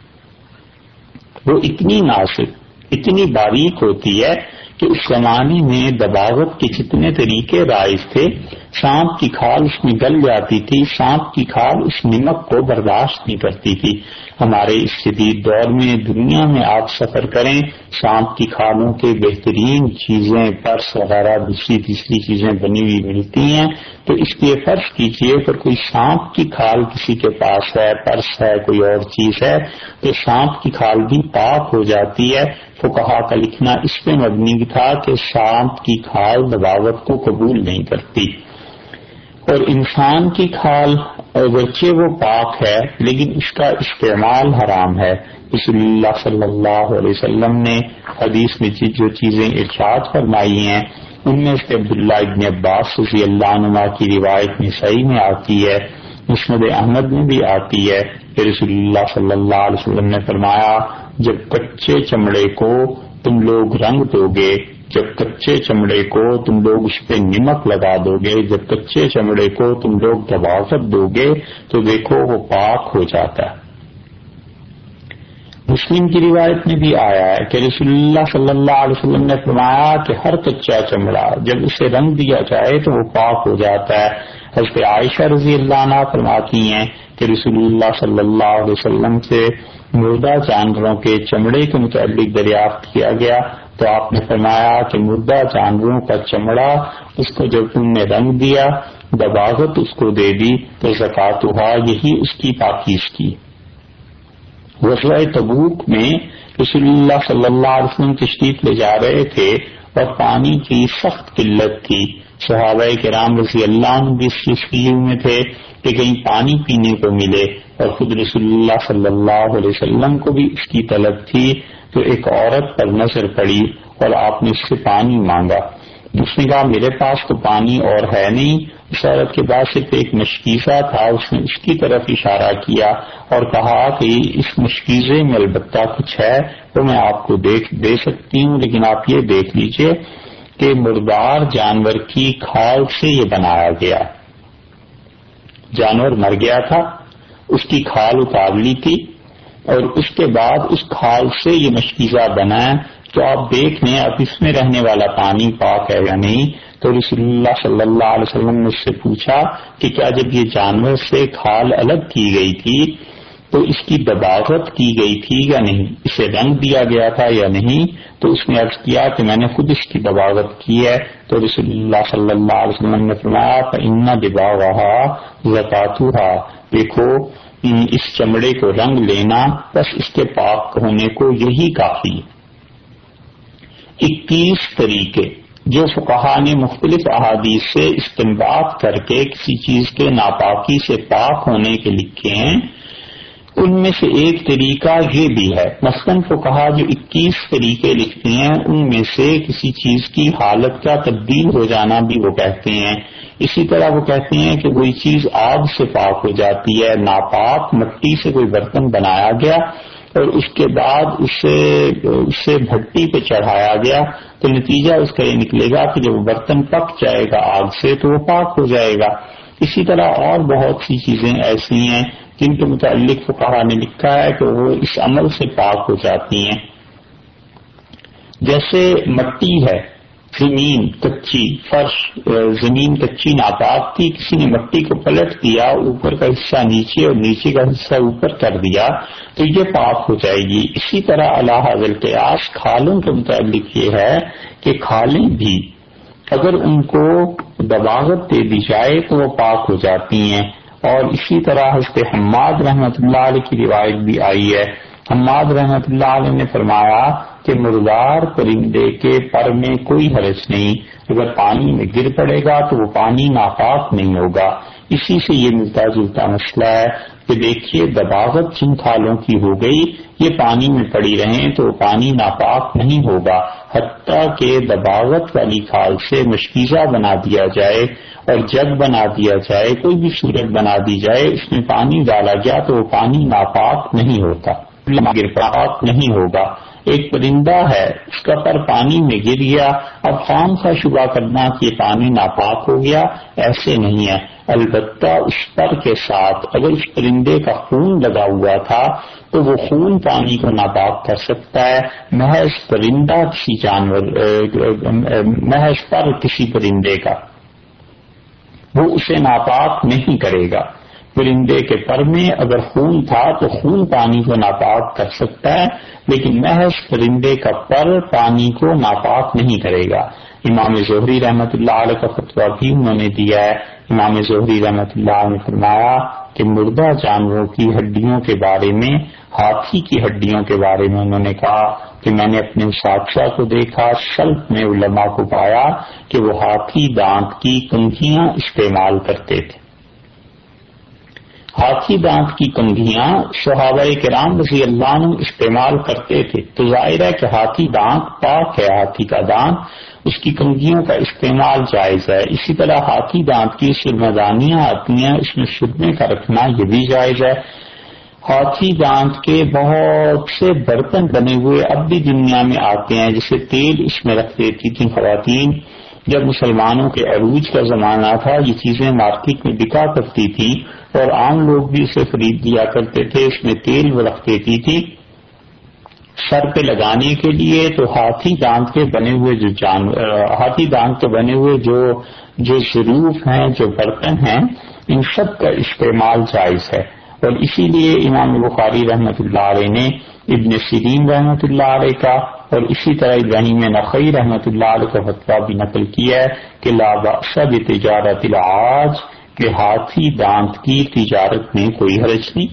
وہ اتنی نازک اتنی باریک ہوتی ہے کہ اس زمانے میں دباغت کے جتنے طریقے رائج تھے سانپ کی کھال اس میں گل جاتی تھی. سانپ کی کھال اس نمک کو برداشت نہیں کرتی تھی. ہمارے اس جدید دور میں دنیا میں آپ سفر کریں سانپ کی کھالوں کے بہترین چیزیں پرس وغیرہ دوسری تیسری چیزیں بنی ہوئی ملتی ہیں. تو اس لیے فرض کیجئے اگر کوئی سانپ کی کھال کسی کے پاس ہے، پرس ہے، کوئی اور چیز ہے، تو سانپ کی کھال بھی پاک ہو جاتی ہے. فقہا کا لکھنا اس پہ مبنی تھا کہ سانپ کی کھال دباغت کو قبول نہیں کرتی. اور انسان کی کھال اگرچہ وہ پاک ہے لیکن اس کا استعمال حرام ہے. رسول اللہ صلی اللہ علیہ وسلم نے حدیث میں جو چیزیں ارشاد فرمائی ہیں ان میں سے عبداللہ ابن عباس رضی اللہ عنہ کی روایت میں صحیح میں آتی ہے، مسند احمد میں بھی آتی ہے کہ رسول اللہ صلی اللہ علیہ وسلم نے فرمایا جب کچے چمڑے کو تم لوگ رنگ دو گے، جب کچے چمڑے کو تم لوگ اس پہ نمک لگا دو گے، جب کچے چمڑے کو تم لوگ دباغت دو گے تو دیکھو وہ پاک ہو جاتا ہے. مسلم کی روایت میں بھی آیا ہے کہ رسول اللہ صلی اللہ علیہ وسلم نے فرمایا کہ ہر کچا چمڑا جب اسے رنگ دیا جائے تو وہ پاک ہو جاتا ہے. حضرت عائشہ رضی اللہ عنہ فرماتی ہیں کہ رسول اللہ صلی اللہ علیہ وسلم سے مردہ جانوروں کے چمڑے کے متعلق دریافت کیا گیا تو آپ نے فرمایا کہ مردہ جانوروں کا چمڑا اس کو جب تم نے رنگ دیا دباغت اس کو دے دی تو زکاتھا یہی اس کی پاکیز کی. غزوہ تبوک میں رسول اللہ صلی اللہ علیہ وسلم تشریف لے جا رہے تھے اور پانی کی سخت قلت تھی. صحابہ کرام رضی اللہ عنہ بھی اس فکر میں تھے کہ کہیں پانی پینے کو ملے اور خود رسول اللہ صلی اللہ علیہ وسلم کو بھی اس کی طلب تھی. تو ایک عورت پر نظر پڑی اور آپ نے اس سے پانی مانگا. اس نے کہا میرے پاس تو پانی اور ہے نہیں. اس عورت کے پاس صرف ایک مشکیزہ تھا. اس نے اس کی طرف اشارہ کیا اور کہا کہ اس مشکیزے میں البتہ کچھ ہے تو میں آپ کو دیکھ دے سکتی ہوں، لیکن آپ یہ دیکھ لیجئے کہ مردار جانور کی کھال سے یہ بنایا گیا. جانور مر گیا تھا، اس کی کھال اتار لی تھی اور اس کے بعد اس کھال سے یہ مشکیزہ بنا ہے. تو آپ دیکھ لیں اب اس میں رہنے والا پانی پاک ہے یا نہیں. تو رسول اللہ صلی اللہ علیہ وسلم نے اس سے پوچھا کہ کیا جب یہ جانور سے کھال الگ کی گئی تھی تو اس کی دباغت کی گئی تھی یا نہیں، اسے رنگ دیا گیا تھا یا نہیں؟ تو اس نے عرض کیا کہ میں نے خود اس کی دباغت کی ہے. تو رسول اللہ صلی اللہ علیہ وسلم نے فرمایا فَإِنَّ دِبَاغَهَا زَكَاتُهَا دیکھو اس چمڑے کو رنگ لینا بس اس کے پاک ہونے کو یہی کافی. اکیس طریقے جو فقہا نے مختلف احادیث سے استنباط کر کے کسی چیز کے ناپاکی سے پاک ہونے کے لکھے ہیں، ان میں سے ایک طریقہ یہ بھی ہے. مثلاً فقہا جو اکیس طریقے لکھتے ہیں ان میں سے کسی چیز کی حالت کا تبدیل ہو جانا بھی وہ کہتے ہیں. اسی طرح وہ کہتے ہیں کہ کوئی چیز آگ سے پاک ہو جاتی ہے. ناپاک مٹی سے کوئی برتن بنایا گیا اور اس کے بعد اسے اسے بھٹی پہ چڑھایا گیا تو نتیجہ اس کا یہ نکلے گا کہ جب برتن پک جائے گا آگ سے تو وہ پاک ہو جائے گا۔ اسی طرح اور بہت سی چیزیں ایسی ہیں جن کے متعلق فقہاء نے لکھا ہے کہ وہ اس عمل سے پاک ہو جاتی ہیں، جیسے مٹی ہے، زمین کچی، فرش زمین کچی ناپاک تھی، کسی نے مٹی کو پلٹ دیا، اوپر کا حصہ نیچے اور نیچے کا حصہ اوپر کر دیا تو یہ پاک ہو جائے گی۔ اسی طرح علی ھذا القیاس کھالوں کے متعلق یہ ہے کہ کھالیں بھی اگر ان کو دباغت دے دی جائے تو وہ پاک ہو جاتی ہیں۔ اور اسی طرح حضرت حماد رحمۃ اللہ علیہ کی روایت بھی آئی ہے، حماد رحمۃ اللہ علیہ نے فرمایا کہ مردار پرندے کے پر میں کوئی حرج نہیں، اگر پانی میں گر پڑے گا تو وہ پانی ناپاک نہیں ہوگا۔ اسی سے یہ ملتا جلتا مسئلہ ہے کہ دیکھیے دباغت جن کھالوں کی ہو گئی یہ پانی میں پڑی رہیں تو وہ پانی ناپاک نہیں ہوگا، حتیٰ کہ دباغت والی کھال سے مشکیزہ بنا دیا جائے اور جگ بنا دیا جائے، کوئی بھی صورت بنا دی جائے، اس میں پانی ڈالا گیا تو وہ پانی ناپاک نہیں ہوتا، پاک نہیں ہوگا۔ ایک پرندہ ہے اس کا پر پانی میں گر گیا، اب خام خواہ شبہ کرنا کہ یہ پانی ناپاک ہو گیا ایسے نہیں ہے، البتہ اس پر کے ساتھ اگر اس پرندے کا خون لگا ہوا تھا تو وہ خون پانی کو ناپاک کر سکتا ہے، محض پرندہ کسی جانور محض پر کسی پرندے کا وہ اسے ناپاک نہیں کرے گا۔ پرندے کے پر میں اگر خون تھا تو خون پانی کو ناپاک کر سکتا ہے، لیکن محض پرندے کا پر پانی کو ناپاک نہیں کرے گا۔ امام زہری رحمۃ اللہ علیہ کا فتویٰ بھی انہوں نے دیا ہے۔ امام زہری رحمۃ اللہ علیہ نے فرمایا کہ مردہ جانوروں کی ہڈیوں کے بارے میں، ہاتھی کی ہڈیوں کے بارے میں انہوں نے کہا کہ میں نے اپنے اساتذہ کو دیکھا، سلف میں علماء کو پایا کہ وہ ہاتھی دانت کی کنگھیاں استعمال کرتے تھے۔ ہاتھی دانت کی کنگھیاں صحابہ کرام رضی اللہ عنہ استعمال کرتے تھے، تو ظاہر ہے کہ ہاتھی دانت پاک ہے، ہاتھی کا دانت، اس کی کنگھیوں کا استعمال جائز ہے۔ اسی طرح ہاتھی دانت کی سرمدانیاں آتی ہیں، اس میں سرمے کا رکھنا یہ بھی جائز ہے۔ ہاتھی دانت کے بہت سے برتن بنے ہوئے اب بھی دنیا میں آتے ہیں، جیسے تیل اس میں رکھ دیتی تھیں خواتین۔ جب مسلمانوں کے عروج کا زمانہ تھا یہ چیزیں مارکیٹ میں بکا کرتی تھی اور عام لوگ بھی اسے خرید لیا کرتے تھے، اس میں تیل وہ رکھ دیتی تھی سر پہ لگانے کے لیے۔ تو ہاتھی دانت کے بنے ہوئے جو جانور ہاتھی دانت کے بنے ہوئے جو جو ظروف ہیں، جو برتن ہیں، ان سب کا استعمال جائز ہے۔ اور اسی لیے امام بخاری رحمۃ اللہ علیہ نے ابن سیرین رحمۃ اللہ علیہ کا اور اسی طرح ابراہیم نخعی رحمۃ اللہ علیہ کا فتویٰ بھی نقل کیا ہے کہ لا بأس بتجارت العاج، کہ ہاتھی دانت کی تجارت میں کوئی حرج نہیں۔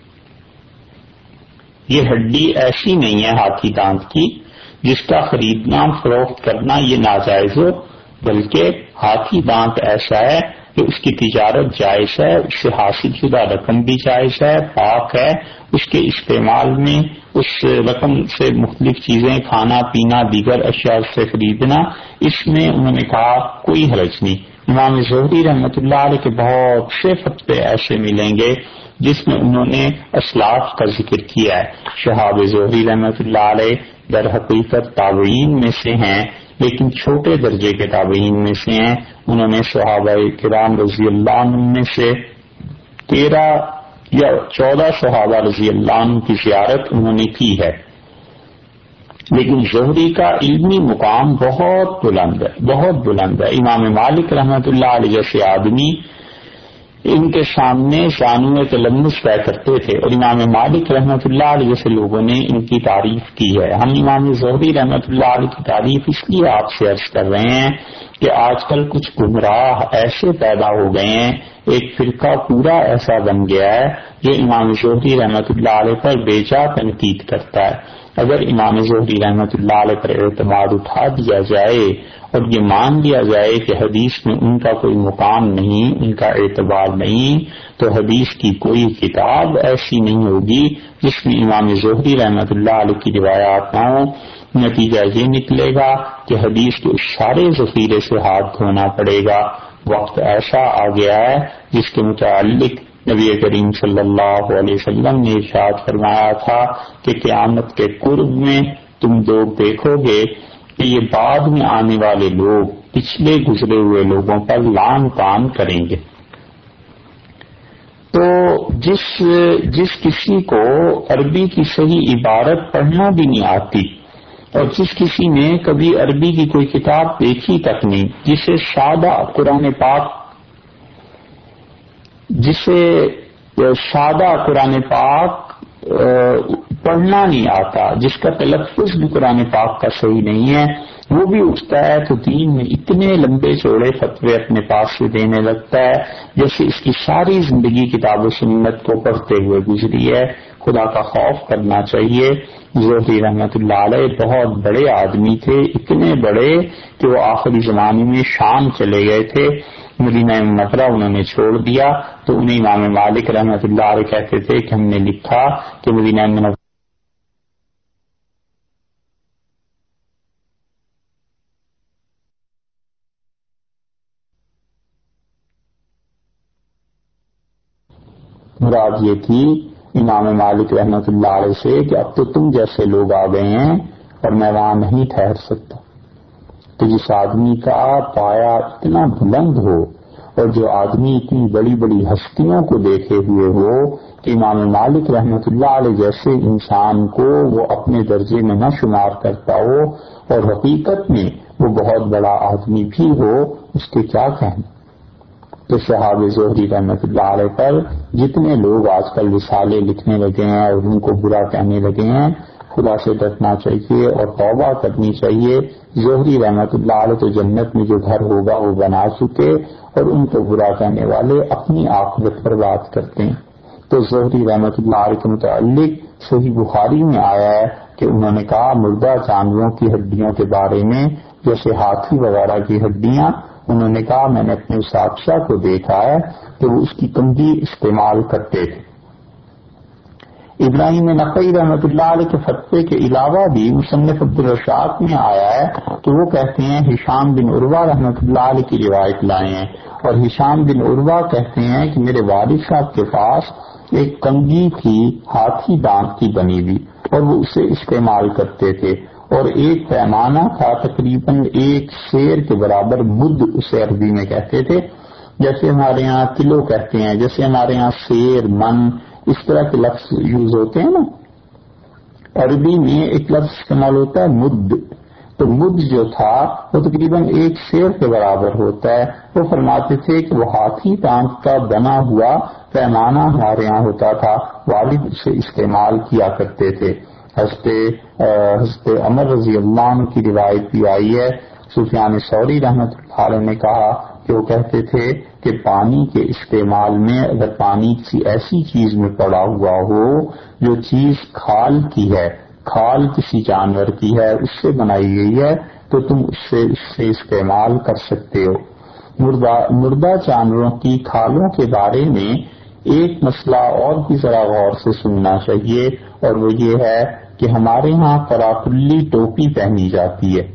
یہ ہڈی ایسی نہیں ہے ہاتھی دانت کی جس کا خریدنا فروخت کرنا یہ ناجائز ہو، بلکہ ہاتھی دانت ایسا ہے کہ اس کی تجارت جائز ہے، اس سے حاصل شدہ رقم بھی جائز ہے، پاک ہے، اس کے استعمال میں اس رقم سے مختلف چیزیں کھانا پینا دیگر اشیاء سے خریدنا، اس میں انہوں نے کہا کوئی حرج نہیں۔ امام زہری رحمۃ اللہ علیہ کے بہت سے فتوے ایسے ملیں گے جس میں انہوں نے اسلاف کا ذکر کیا ہے۔ شہاب زہری رحمۃ اللہ علیہ در حقیقت تابعین میں سے ہیں، لیکن چھوٹے درجے کے تابعین میں سے ہیں۔ انہوں نے صحابہ کرام رضی اللہ عنہ میں سے تیرہ یا چودہ صحابہ رضی اللہ عنہ کی زیارت انہوں نے کی ہے، لیکن زہری کا علمی مقام بہت بلند ہے، بہت بلند ہے۔ امام مالک رحمۃ اللہ علیہ جیسے آدمی ان کے سامنے زانو تلمس طے کرتے تھے، اور امام مالک رحمۃ اللہ علیہ جیسے لوگوں نے ان کی تعریف کی ہے۔ ہم امام زہری رحمۃ اللہ علیہ کی تعریف اس لیے آپ سے عرض کر رہے ہیں کہ آج کل کچھ گمراہ ایسے پیدا ہو گئے ہیں، ایک فرقہ پورا ایسا بن گیا ہے جو امام زہری رحمۃ اللہ علیہ پر بیجا تنقید کرتا ہے۔ اگر امام زہری رحمۃ اللہ علیہ پر اعتماد اٹھا دیا جائے اور یہ مان لیا جائے کہ حدیث میں ان کا کوئی مقام نہیں، ان کا اعتبار نہیں، تو حدیث کی کوئی کتاب ایسی نہیں ہوگی جس میں امام زہری رحمۃ اللہ علیہ کی روایات نہ ہوں۔ نتیجہ یہ نکلے گا کہ حدیث کے اس سارے ذخیرے سے ہاتھ دھونا پڑے گا۔ وقت ایسا آ گیا ہے جس کے متعلق نبی کریم صلی اللہ علیہ وسلم نے ارشاد فرمایا تھا کہ قیامت کے قرب میں تم لوگ دیکھو گے کہ یہ بعد میں آنے والے لوگ پچھلے گزرے ہوئے لوگوں پر لعن طعن کریں گے۔ تو جس جس کسی کو عربی کی صحیح عبارت پڑھنا بھی نہیں آتی اور جس کسی نے کبھی عربی کی کوئی کتاب دیکھی تک نہیں، جسے سادہ قرآن پاک جسے سادہ قرآن پاک پڑھنا نہیں آتا، جس کا تلفظ بھی قرآن پاک کا صحیح نہیں ہے، وہ بھی اٹھتا ہے تو دین میں اتنے لمبے چوڑے فتوے اپنے پاس سے دینے لگتا ہے جیسے اس کی ساری زندگی کتاب و سنت کو پڑھتے ہوئے گزری ہے۔ خدا کا خوف کرنا چاہیے۔ زہری رحمت اللہ علیہ بہت بڑے آدمی تھے، اتنے بڑے کہ وہ آخری زمانے میں شام چلے گئے تھے، مدینہ منورہ انہوں نے چھوڑ دیا، تو انہیں امام مالک رحمت اللہ علیہ کہتے تھے کہ ہم نے لکھا کہ مدینہ منورہ مراد یہ تھی امام مالک رحمت اللہ علیہ سے کہ اب تو تم جیسے لوگ آ گئے ہیں اور میں وہاں نہیں ٹھہر سکتا۔ تو جس آدمی کا پایا اتنا بلند ہو اور جو آدمی اتنی بڑی بڑی ہستیوں کو دیکھے ہوئے ہو کہ امام مالک رحمت اللہ علیہ جیسے انسان کو وہ اپنے درجے میں نہ شمار کرتا ہو اور حقیقت میں وہ بہت بڑا آدمی بھی ہو، اس کے کیا کہنا۔ تو صحابہ زہری رحمت اللہ علیہ پر جتنے لوگ آج کل رسالے لکھنے لگے ہیں اور ان کو برا کہنے لگے ہیں، خدا سے ڈرنا چاہیے اور توبہ کرنی چاہیے۔ زہری رحمت اللہ علیہ تو جنت میں جو گھر ہوگا وہ بنا چکے اور ان کو برا کہنے والے اپنی عاقبت پر بات کرتے ہیں۔ تو زہری رحمت اللہ علیہ کے متعلق صحیح بخاری میں آیا ہے کہ انہوں نے کہا مردہ جانوروں کی ہڈیوں کے بارے میں، جیسے ہاتھی وغیرہ کی ہڈیاں، انہوں نے کہا میں نے اپنے اساتذہ کو دیکھا ہے کہ وہ اس کی کندھی استعمال کرتے تھے۔ ابراہیم نقعی رحمت اللہ علیہ کے فتوے کے علاوہ بھی مصنف عبدالرشاد میں آیا ہے کہ وہ کہتے ہیں ہشام بن عروہ رحمت اللہ علیہ کی روایت لائے ہیں، اور ہشام بن عروہ کہتے ہیں کہ میرے والد صاحب کے پاس ایک کنگھی تھی ہاتھی دانت کی بنی ہوئی اور وہ اسے استعمال کرتے تھے، اور ایک پیمانہ تھا تقریباً ایک سیر کے برابر، مد اسے عربی میں کہتے تھے، جیسے ہمارے ہاں کلو کہتے ہیں، جیسے ہمارے ہاں سیر، من، اس طرح کے لفظ یوز ہوتے ہیں نا، عربی میں ایک لفظ استعمال ہوتا ہے مد، تو مد جو تھا وہ تقریباً ایک سیر کے برابر ہوتا ہے۔ وہ فرماتے تھے کہ وہ ہاتھی دانت کا بنا ہوا پیمانہ ہمارے ہاں ہوتا تھا، والد اسے استعمال کیا کرتے تھے۔ حضرت حضرت عمر رضی اللہ عنہ کی روایت بھی آئی ہے، سفیان ثوری رحمۃ اللہ علیہ نے کہا کہ وہ کہتے تھے کہ پانی کے استعمال میں اگر پانی کسی ایسی چیز میں پڑا ہوا ہو جو چیز کھال کی ہے، کھال کسی جانور کی ہے، اس سے بنائی گئی ہے، تو تم اس سے اس سے استعمال کر سکتے ہو۔ مردہ مردہ جانوروں کی کھالوں کے بارے میں ایک مسئلہ اور بھی ذرا غور سے سننا چاہیے، اور وہ یہ ہے کہ ہمارے ہاں کراکلی ٹوپی پہنی جاتی ہے۔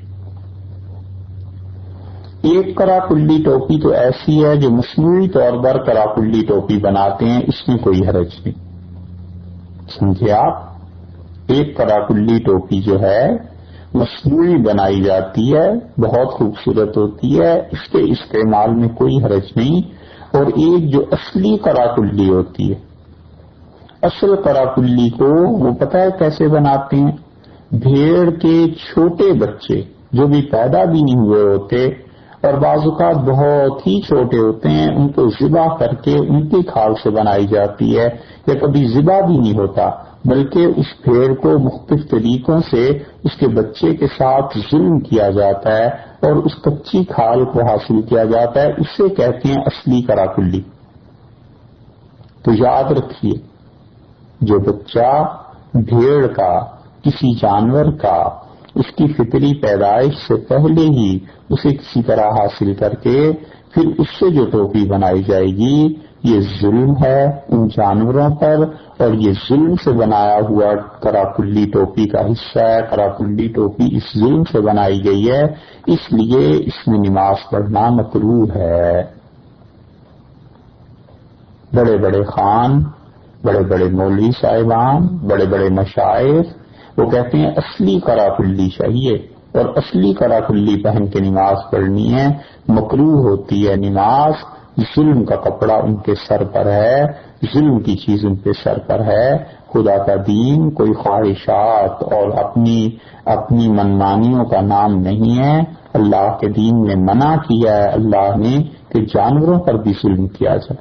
ایک کراکلی ٹوپی تو ایسی ہے جو مصنوعی طور پر کراکلی ٹوپی بناتے ہیں، اس میں کوئی حرج نہیں، سمجھے آپ۔ ایک کراکلی ٹوپی جو ہے مصنوعی بنائی جاتی ہے، بہت خوبصورت ہوتی ہے، اس کے استعمال میں کوئی حرج نہیں، اور ایک جو اصلی کراکلی ہوتی ہے، اصل کراکلی کو وہ پتہ ہے کیسے بناتے ہیں؟ بھیڑ کے چھوٹے بچے جو بھی پیدا بھی نہیں ہوئے ہوتے اور بعض اوقات بہت ہی چھوٹے ہوتے ہیں، ان کو ذبح کر کے ان کی کھال سے بنائی جاتی ہے، یا کبھی ذبح بھی نہیں ہوتا بلکہ اس بھیڑ کو مختلف طریقوں سے اس کے بچے کے ساتھ ظلم کیا جاتا ہے اور اس کچی کھال کو حاصل کیا جاتا ہے، اسے کہتے ہیں اصلی کراکلی۔ تو یاد رکھیے، جو بچہ بھیڑ کا، کسی جانور کا، اس کی فطری پیدائش سے پہلے ہی اسے کسی طرح حاصل کر کے پھر اس سے جو ٹوپی بنائی جائے گی، یہ ظلم ہے ان جانوروں پر، اور یہ ظلم سے بنایا ہوا کراکلی ٹوپی کا حصہ ہے۔ کراکلی ٹوپی اس ظلم سے بنائی گئی ہے، اس لیے اس میں نماز پڑھنا مکروہ ہے۔ بڑے بڑے خان، بڑے بڑے مولوی صاحبان، بڑے بڑے مشائخ وہ کہتے ہیں اصلی کرا کلی چاہیے اور اصلی کرا کلی پہن کے نماز پڑھنی ہے، مکروہ ہوتی ہے نماز، ظلم کا کپڑا ان کے سر پر ہے، ظلم کی چیز ان کے سر پر ہے۔ خدا کا دین کوئی خواہشات اور اپنی اپنی منمانیوں کا نام نہیں ہے۔ اللہ کے دین نے منع کیا ہے اللہ نے کہ جانوروں پر بھی ظلم کیا جائے۔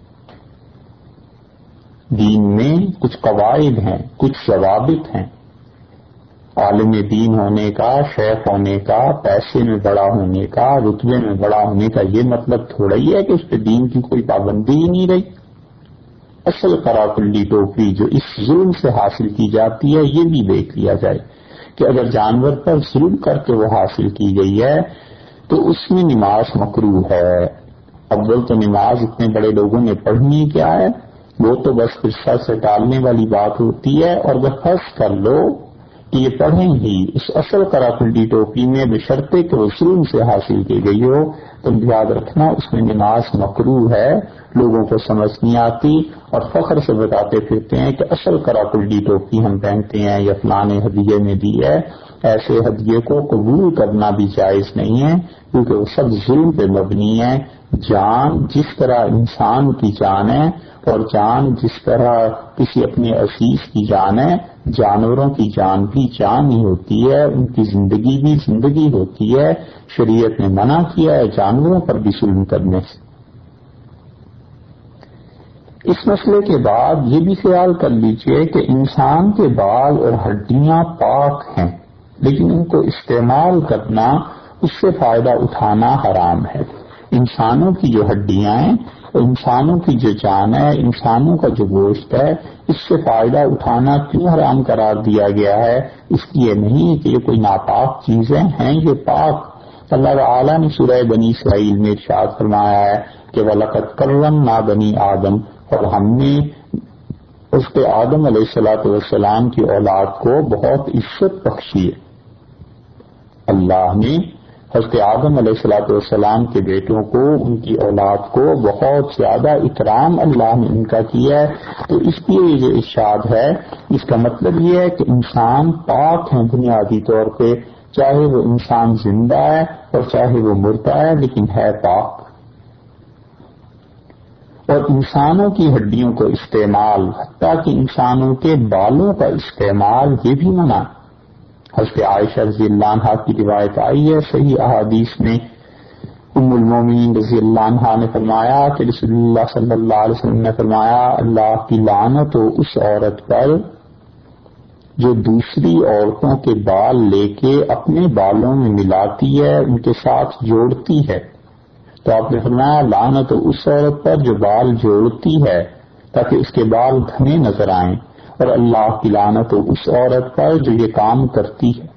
دین میں کچھ قواعد ہیں، کچھ ضوابط ہیں۔ عالم دین ہونے کا، شیخ ہونے کا، پیسے میں بڑا ہونے کا، رتبے میں بڑا ہونے کا یہ مطلب تھوڑا ہی ہے کہ اس پہ دین کی کوئی پابندی ہی نہیں رہی۔ اصل قرا کلی ٹوپی جو اس ظلم سے حاصل کی جاتی ہے یہ بھی دیکھ لیا جائے کہ اگر جانور پر ظلم کر کے وہ حاصل کی گئی ہے تو اس میں نماز مکروہ ہے۔ اول تو نماز اتنے بڑے لوگوں نے پڑھنی کیا ہے، وہ تو بس قصہ سے ٹالنے والی بات ہوتی ہے، اور اگر فرض کر لو کہ یہ پڑھیں ہی اس اصل کرا کلی ٹوپی میں بشرطے کہ وہ ظلم سے حاصل کی گئی ہو تو یاد رکھنا اس میں نماز مکروہ ہے۔ لوگوں کو سمجھ نہیں آتی اور فخر سے بتاتے پھرتے ہیں کہ اصل کرا کلی ٹوپی ہم پہنتے ہیں یا فلانے ہدیے میں دی ہے۔ ایسے ہدیے کو قبول کرنا بھی جائز نہیں ہے کیونکہ وہ سب ظلم پہ مبنی ہے۔ جان جس طرح انسان کی جان ہے اور جان جس طرح کسی اپنے عزیز کی جان ہے، جانوروں کی جان بھی جان ہی ہوتی ہے، ان کی زندگی بھی زندگی ہوتی ہے۔ شریعت نے منع کیا ہے جانوروں پر بھی ظلم کرنے سے۔ اس مسئلے کے بعد یہ بھی خیال کر لیجئے کہ انسان کے بال اور ہڈیاں پاک ہیں لیکن ان کو استعمال کرنا، اس سے فائدہ اٹھانا حرام ہے۔ انسانوں کی جو ہڈیاں ہیں، انسانوں کی جو جان ہے، انسانوں کا جو گوشت ہے، اس سے فائدہ اٹھانا کیوں حرام قرار دیا گیا ہے؟ اس لیے نہیں کہ یہ کوئی ناپاک چیزیں ہیں، یہ پاک۔ اللہ تعالیٰ نے سورہ بنی اسرائیل میں ارشاد فرمایا ہے کہ وَلَقَدْ كَرَّمْنَا بَنِي آدم، اور ہم نے اس کے آدم علیہ الصلوۃ والسلام کی اولاد کو بہت عزت بخشی ہے۔ اللہ نے حضرت آدم علیہ الصلوۃ والسلام کے بیٹوں کو، ان کی اولاد کو بہت زیادہ اکرام اللہ نے ان کا کیا ہے۔ تو اس لیے یہ جو ارشاد ہے اس کا مطلب یہ ہے کہ انسان پاک ہیں بنیادی طور پہ، چاہے وہ انسان زندہ ہے اور چاہے وہ مردہ ہے لیکن ہے پاک۔ اور انسانوں کی ہڈیوں کو استعمال، حتیٰ کہ انسانوں کے بالوں کا استعمال، یہ بھی منع۔ حضرت عائشہ رضی اللہ عنہا کی روایت آئی ہے صحیح احادیث میں، ام المومنین رضی اللہ عنہا نے فرمایا کہ رسول اللہ صلی اللہ علیہ وسلم نے فرمایا اللہ کی لعنت ہو اس عورت پر جو دوسری عورتوں کے بال لے کے اپنے بالوں میں ملاتی ہے، ان کے ساتھ جوڑتی ہے۔ تو آپ نے فرمایا لعنت ہو اس عورت پر جو بال جوڑتی ہے تاکہ اس کے بال گھنے نظر آئیں، اور اللہ کی لعنت ہو اس عورت پر جو یہ کام کرتی ہے۔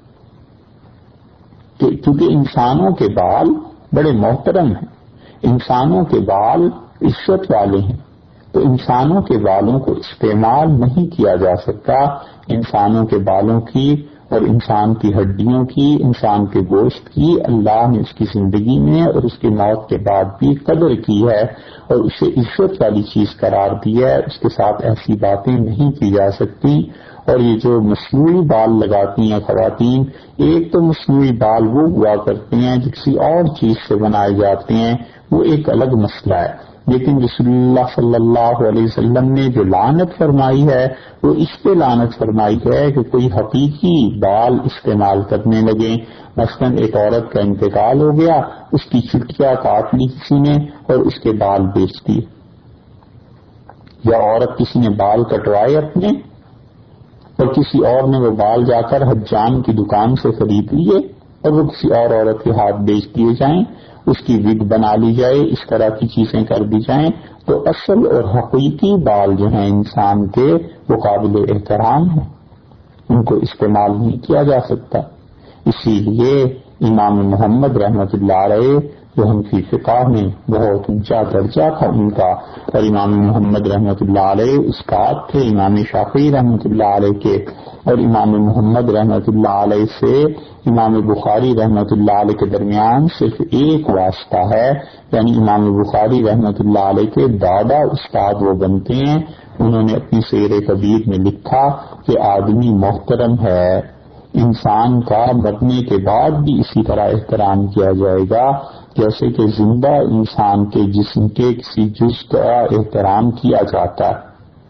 کیونکہ انسانوں کے بال بڑے محترم ہیں، انسانوں کے بال عزت والے ہیں، تو انسانوں کے بالوں کو استعمال نہیں کیا جا سکتا۔ انسانوں کے بالوں کی اور انسان کی ہڈیوں کی، انسان کے گوشت کی اللہ نے اس کی زندگی میں اور اس کی موت کے بعد بھی قدر کی ہے اور اسے عزت والی چیز قرار دی ہے۔ اس کے ساتھ ایسی باتیں نہیں کی جا سکتی۔ اور یہ جو مصنوعی بال لگاتی ہیں خواتین، ایک تو مصنوعی بال وہ ہوا کرتے ہیں جو کسی اور چیز سے بنائے جاتے ہیں، وہ ایک الگ مسئلہ ہے، لیکن رسول اللہ صلی اللہ علیہ وسلم نے جو لعنت فرمائی ہے وہ اس پہ لعنت فرمائی ہے کہ کوئی حقیقی بال استعمال کرنے لگے۔ مثلا ایک عورت کا انتقال ہو گیا، اس کی چٹکیاں کاٹ لی کسی نے اور اس کے بال بیچ دیے، یا عورت کسی نے بال کٹوائے اپنے اور کسی اور نے وہ بال جا کر حجام کی دکان سے خرید لیے اور وہ کسی اور عورت کے ہاتھ بیچ دیے جائیں، اس کی وگ بنا لی جائے، اس طرح کی چیزیں کر دی جائیں، تو اصل اور حقیقی بال جو ہیں انسان کے وہ قابل احترام ہیں، ان کو استعمال نہیں کیا جا سکتا۔ اسی لیے امام محمد رحمت اللہ علیہ جو حنفی فقہ میں بہت اونچا درجہ تھا ان کا، اور امام محمد رحمۃ اللہ علیہ استاد تھے امام شافعی رحمۃ اللہ علیہ کے، اور امام محمد رحمۃ اللہ علیہ سے امام بخاری رحمۃ اللہ علیہ کے درمیان صرف ایک واسطہ ہے، یعنی امام بخاری رحمۃ اللہ علیہ کے دادا استاد وہ بنتے ہیں۔ انہوں نے اپنی سیر کبیر میں لکھا کہ آدمی محترم ہے، انسان کا مرنے کے بعد بھی اسی طرح احترام کیا جائے گا جیسے کہ زندہ انسان کے جسم کے کسی جز کا احترام کیا جاتا ہے۔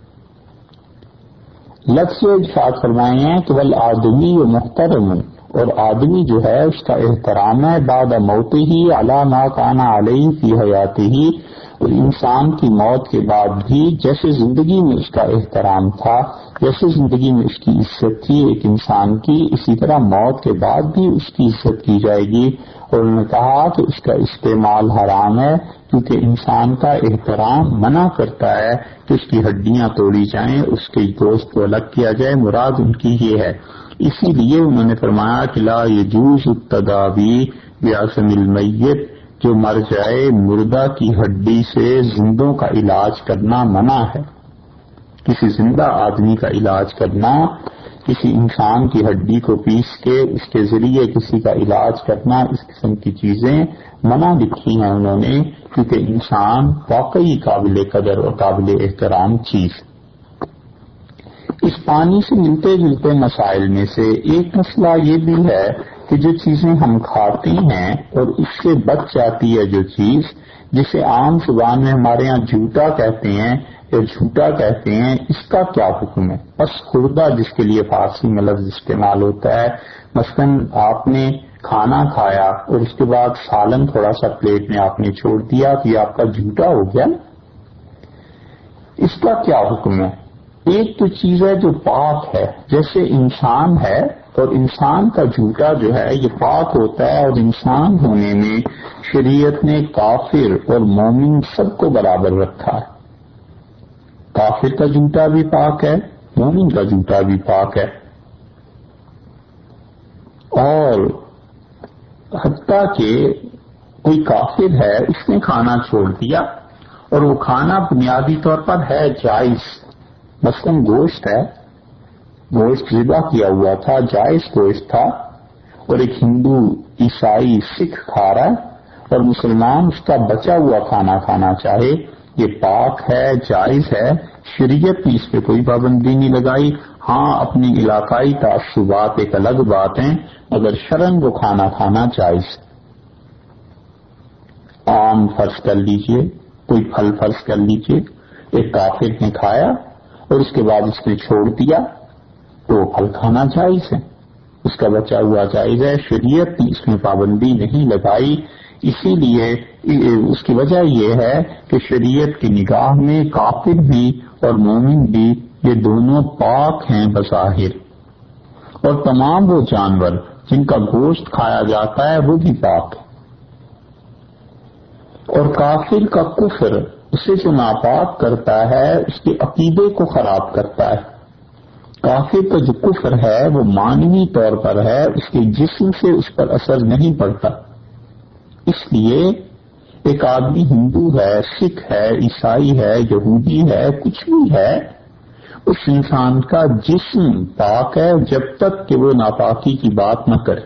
لفظ ارشاد فرمائے ہیں کہ والآدمی محترم، اور آدمی جو ہے اس کا احترام ہے بعد موتہ ہی علی ما کان علیہ فی حیاتہ، اور انسان کی موت کے بعد بھی جیسے زندگی میں اس کا احترام تھا، جیسے زندگی میں اس کی عزت تھی ایک انسان کی، اسی طرح موت کے بعد بھی اس کی عزت کی جائے گی۔ اور انہوں نے کہا کہ اس کا استعمال حرام ہے کیونکہ انسان کا احترام منع کرتا ہے کہ اس کی ہڈیاں توڑی جائیں، اس کے گوشت کو الگ کیا جائے، مراد ان کی یہ ہے۔ اسی لیے انہوں نے فرمایا کہ لا یجوز التداوی بعصم المیت، جو مر جائے مردہ کی ہڈی سے زندوں کا علاج کرنا منع ہے۔ کسی زندہ آدمی کا علاج کرنا، کسی انسان کی ہڈی کو پیس کے اس کے ذریعے کسی کا علاج کرنا، اس قسم کی چیزیں منع لکھی ہیں انہوں نے، کیونکہ انسان واقعی قابل قدر اور قابل احترام چیز۔ اس پانی سے ملتے جلتے مسائل میں سے ایک مسئلہ یہ بھی ہے کہ جو چیزیں ہم کھاتے ہیں اور اس سے بچ جاتی ہے جو چیز، جسے عام زبان میں ہمارے ہاں جھوٹا کہتے ہیں یا جھوٹا کہتے ہیں، اس کا کیا حکم ہے؟ بس خوردہ جس کے لیے فارسی میں لفظ استعمال ہوتا ہے، مثلاً آپ نے کھانا کھایا اور اس کے بعد سالن تھوڑا سا پلیٹ میں آپ نے چھوڑ دیا تو یہ آپ کا جھوٹا ہو گیا، اس کا کیا حکم ہے؟ ایک تو چیز ہے جو پاک ہے، جیسے انسان ہے، اور انسان کا جھوٹا جو ہے یہ پاک ہوتا ہے، اور انسان ہونے میں شریعت نے کافر اور مومن سب کو برابر رکھا ہے۔ کافر کا جھوٹا بھی پاک ہے، مومن کا جھوٹا بھی پاک ہے، اور حتیٰ کہ کوئی کافر ہے اس نے کھانا چھوڑ دیا اور وہ کھانا بنیادی طور پر ہے جائز، مثلاً گوشت ہے، گوشت ذبح کیا ہوا تھا، جائز گوشت تھا، اور ایک ہندو عیسائی سکھ کھا رہا ہے اور مسلمان اس کا بچا ہوا کھانا کھانا چاہے، یہ پاک ہے، جائز ہے، شریعت نے اس پہ کوئی پابندی نہیں لگائی۔ ہاں اپنی علاقائی تعصبات ایک الگ بات ہیں، اگر شرعاً وہ کھانا کھانا جائز۔ آم فرض کر لیجئے، کوئی پھل فرض کر لیجئے، ایک کافر نے کھایا اور اس کے بعد اس نے چھوڑ دیا تو وہ پھل کھانا جائز ہے، اس کا بچا ہوا جائز ہے، شریعت نے اس میں پابندی نہیں لگائی۔ اسی لیے اس کی وجہ یہ ہے کہ شریعت کی نگاہ میں کافر بھی اور مومن بھی یہ دونوں پاک ہیں بظاہر، اور تمام وہ جانور جن کا گوشت کھایا جاتا ہے وہ بھی پاک ہے۔ اور کافر کا کفر اسے جو ناپاک کرتا ہے اس کے عقیدے کو خراب کرتا ہے۔ کافر کا جو کفر ہے وہ معنوی طور پر ہے، اس کے جسم سے اس پر اثر نہیں پڑتا۔ اس لیے ایک آدمی ہندو ہے، سکھ ہے، عیسائی ہے، یہودی ہے، کچھ بھی ہے، اس انسان کا جسم پاک ہے جب تک کہ وہ ناپاکی کی بات نہ کرے۔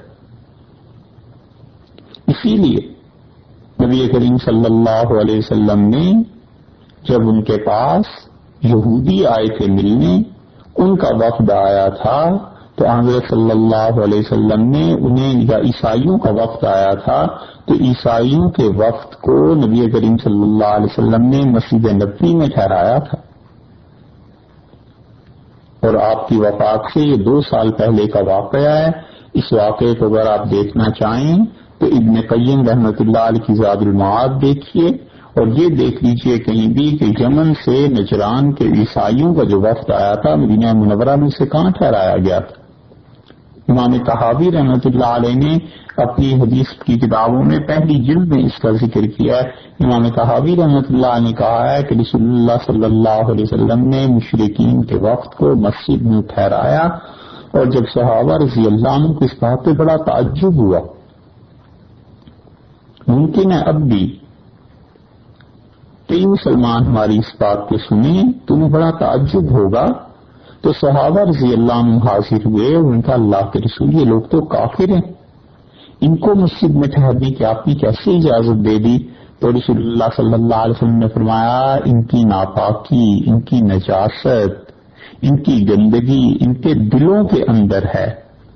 اسی لیے نبی کریم صلی اللہ علیہ وسلم نے جب ان کے پاس یہودی آئے تھے ملنے، ان کا وفد آیا تھا، تو حضرت صلی اللہ علیہ وسلم نے انہیں، یا عیسائیوں کا وفد آیا تھا تو عیسائیوں کے وفد کو نبی کریم صلی اللہ علیہ وسلم نے مسجد نبوی میں ٹھہرایا تھا، اور آپ کی وفات سے یہ دو سال پہلے کا واقعہ ہے۔ اس واقعے کو اگر آپ دیکھنا چاہیں تو ابن قیم رحمۃ اللہ علیہ کی زاد المعاد دیکھیے، اور یہ دیکھ لیجئے کہیں بھی کہ یمن سے نجران کے عیسائیوں کا جو وفد آیا تھا مدینہ منورہ میں سے کہاں ٹھہرایا گیا تھا۔ امام طحاوی رحمۃ اللہ علیہ نے اپنی حدیث کی کتابوں میں پہلی جلد میں اس کا ذکر کیا ہے۔ امام طحاوی رحمۃ اللہ نے کہا ہے کہ رسول اللہ صلی اللہ علیہ وسلم نے مشرکین کے وفد کو مسجد میں ٹھہرایا، اور جب صحابہ رضی اللہ عنہ کو اس بات پہ بڑا تعجب ہوا ممکن ہے اب بھی کئی مسلمان ہماری اس بات کو سنیں تو انہیں بڑا تعجب ہوگا. تو صحابہ رضی اللہ عنہ حاضر ہوئے اور ان کا اللہ کے رسول یہ لوگ تو کافر ہیں، ان کو مسجد میں ٹھہرنے کی آپ نے کیسے اجازت دے دی؟ تو رسول اللہ صلی اللہ علیہ وسلم نے فرمایا ان کی ناپاکی، ان کی نجاست، ان کی گندگی ان کے دلوں کے اندر ہے.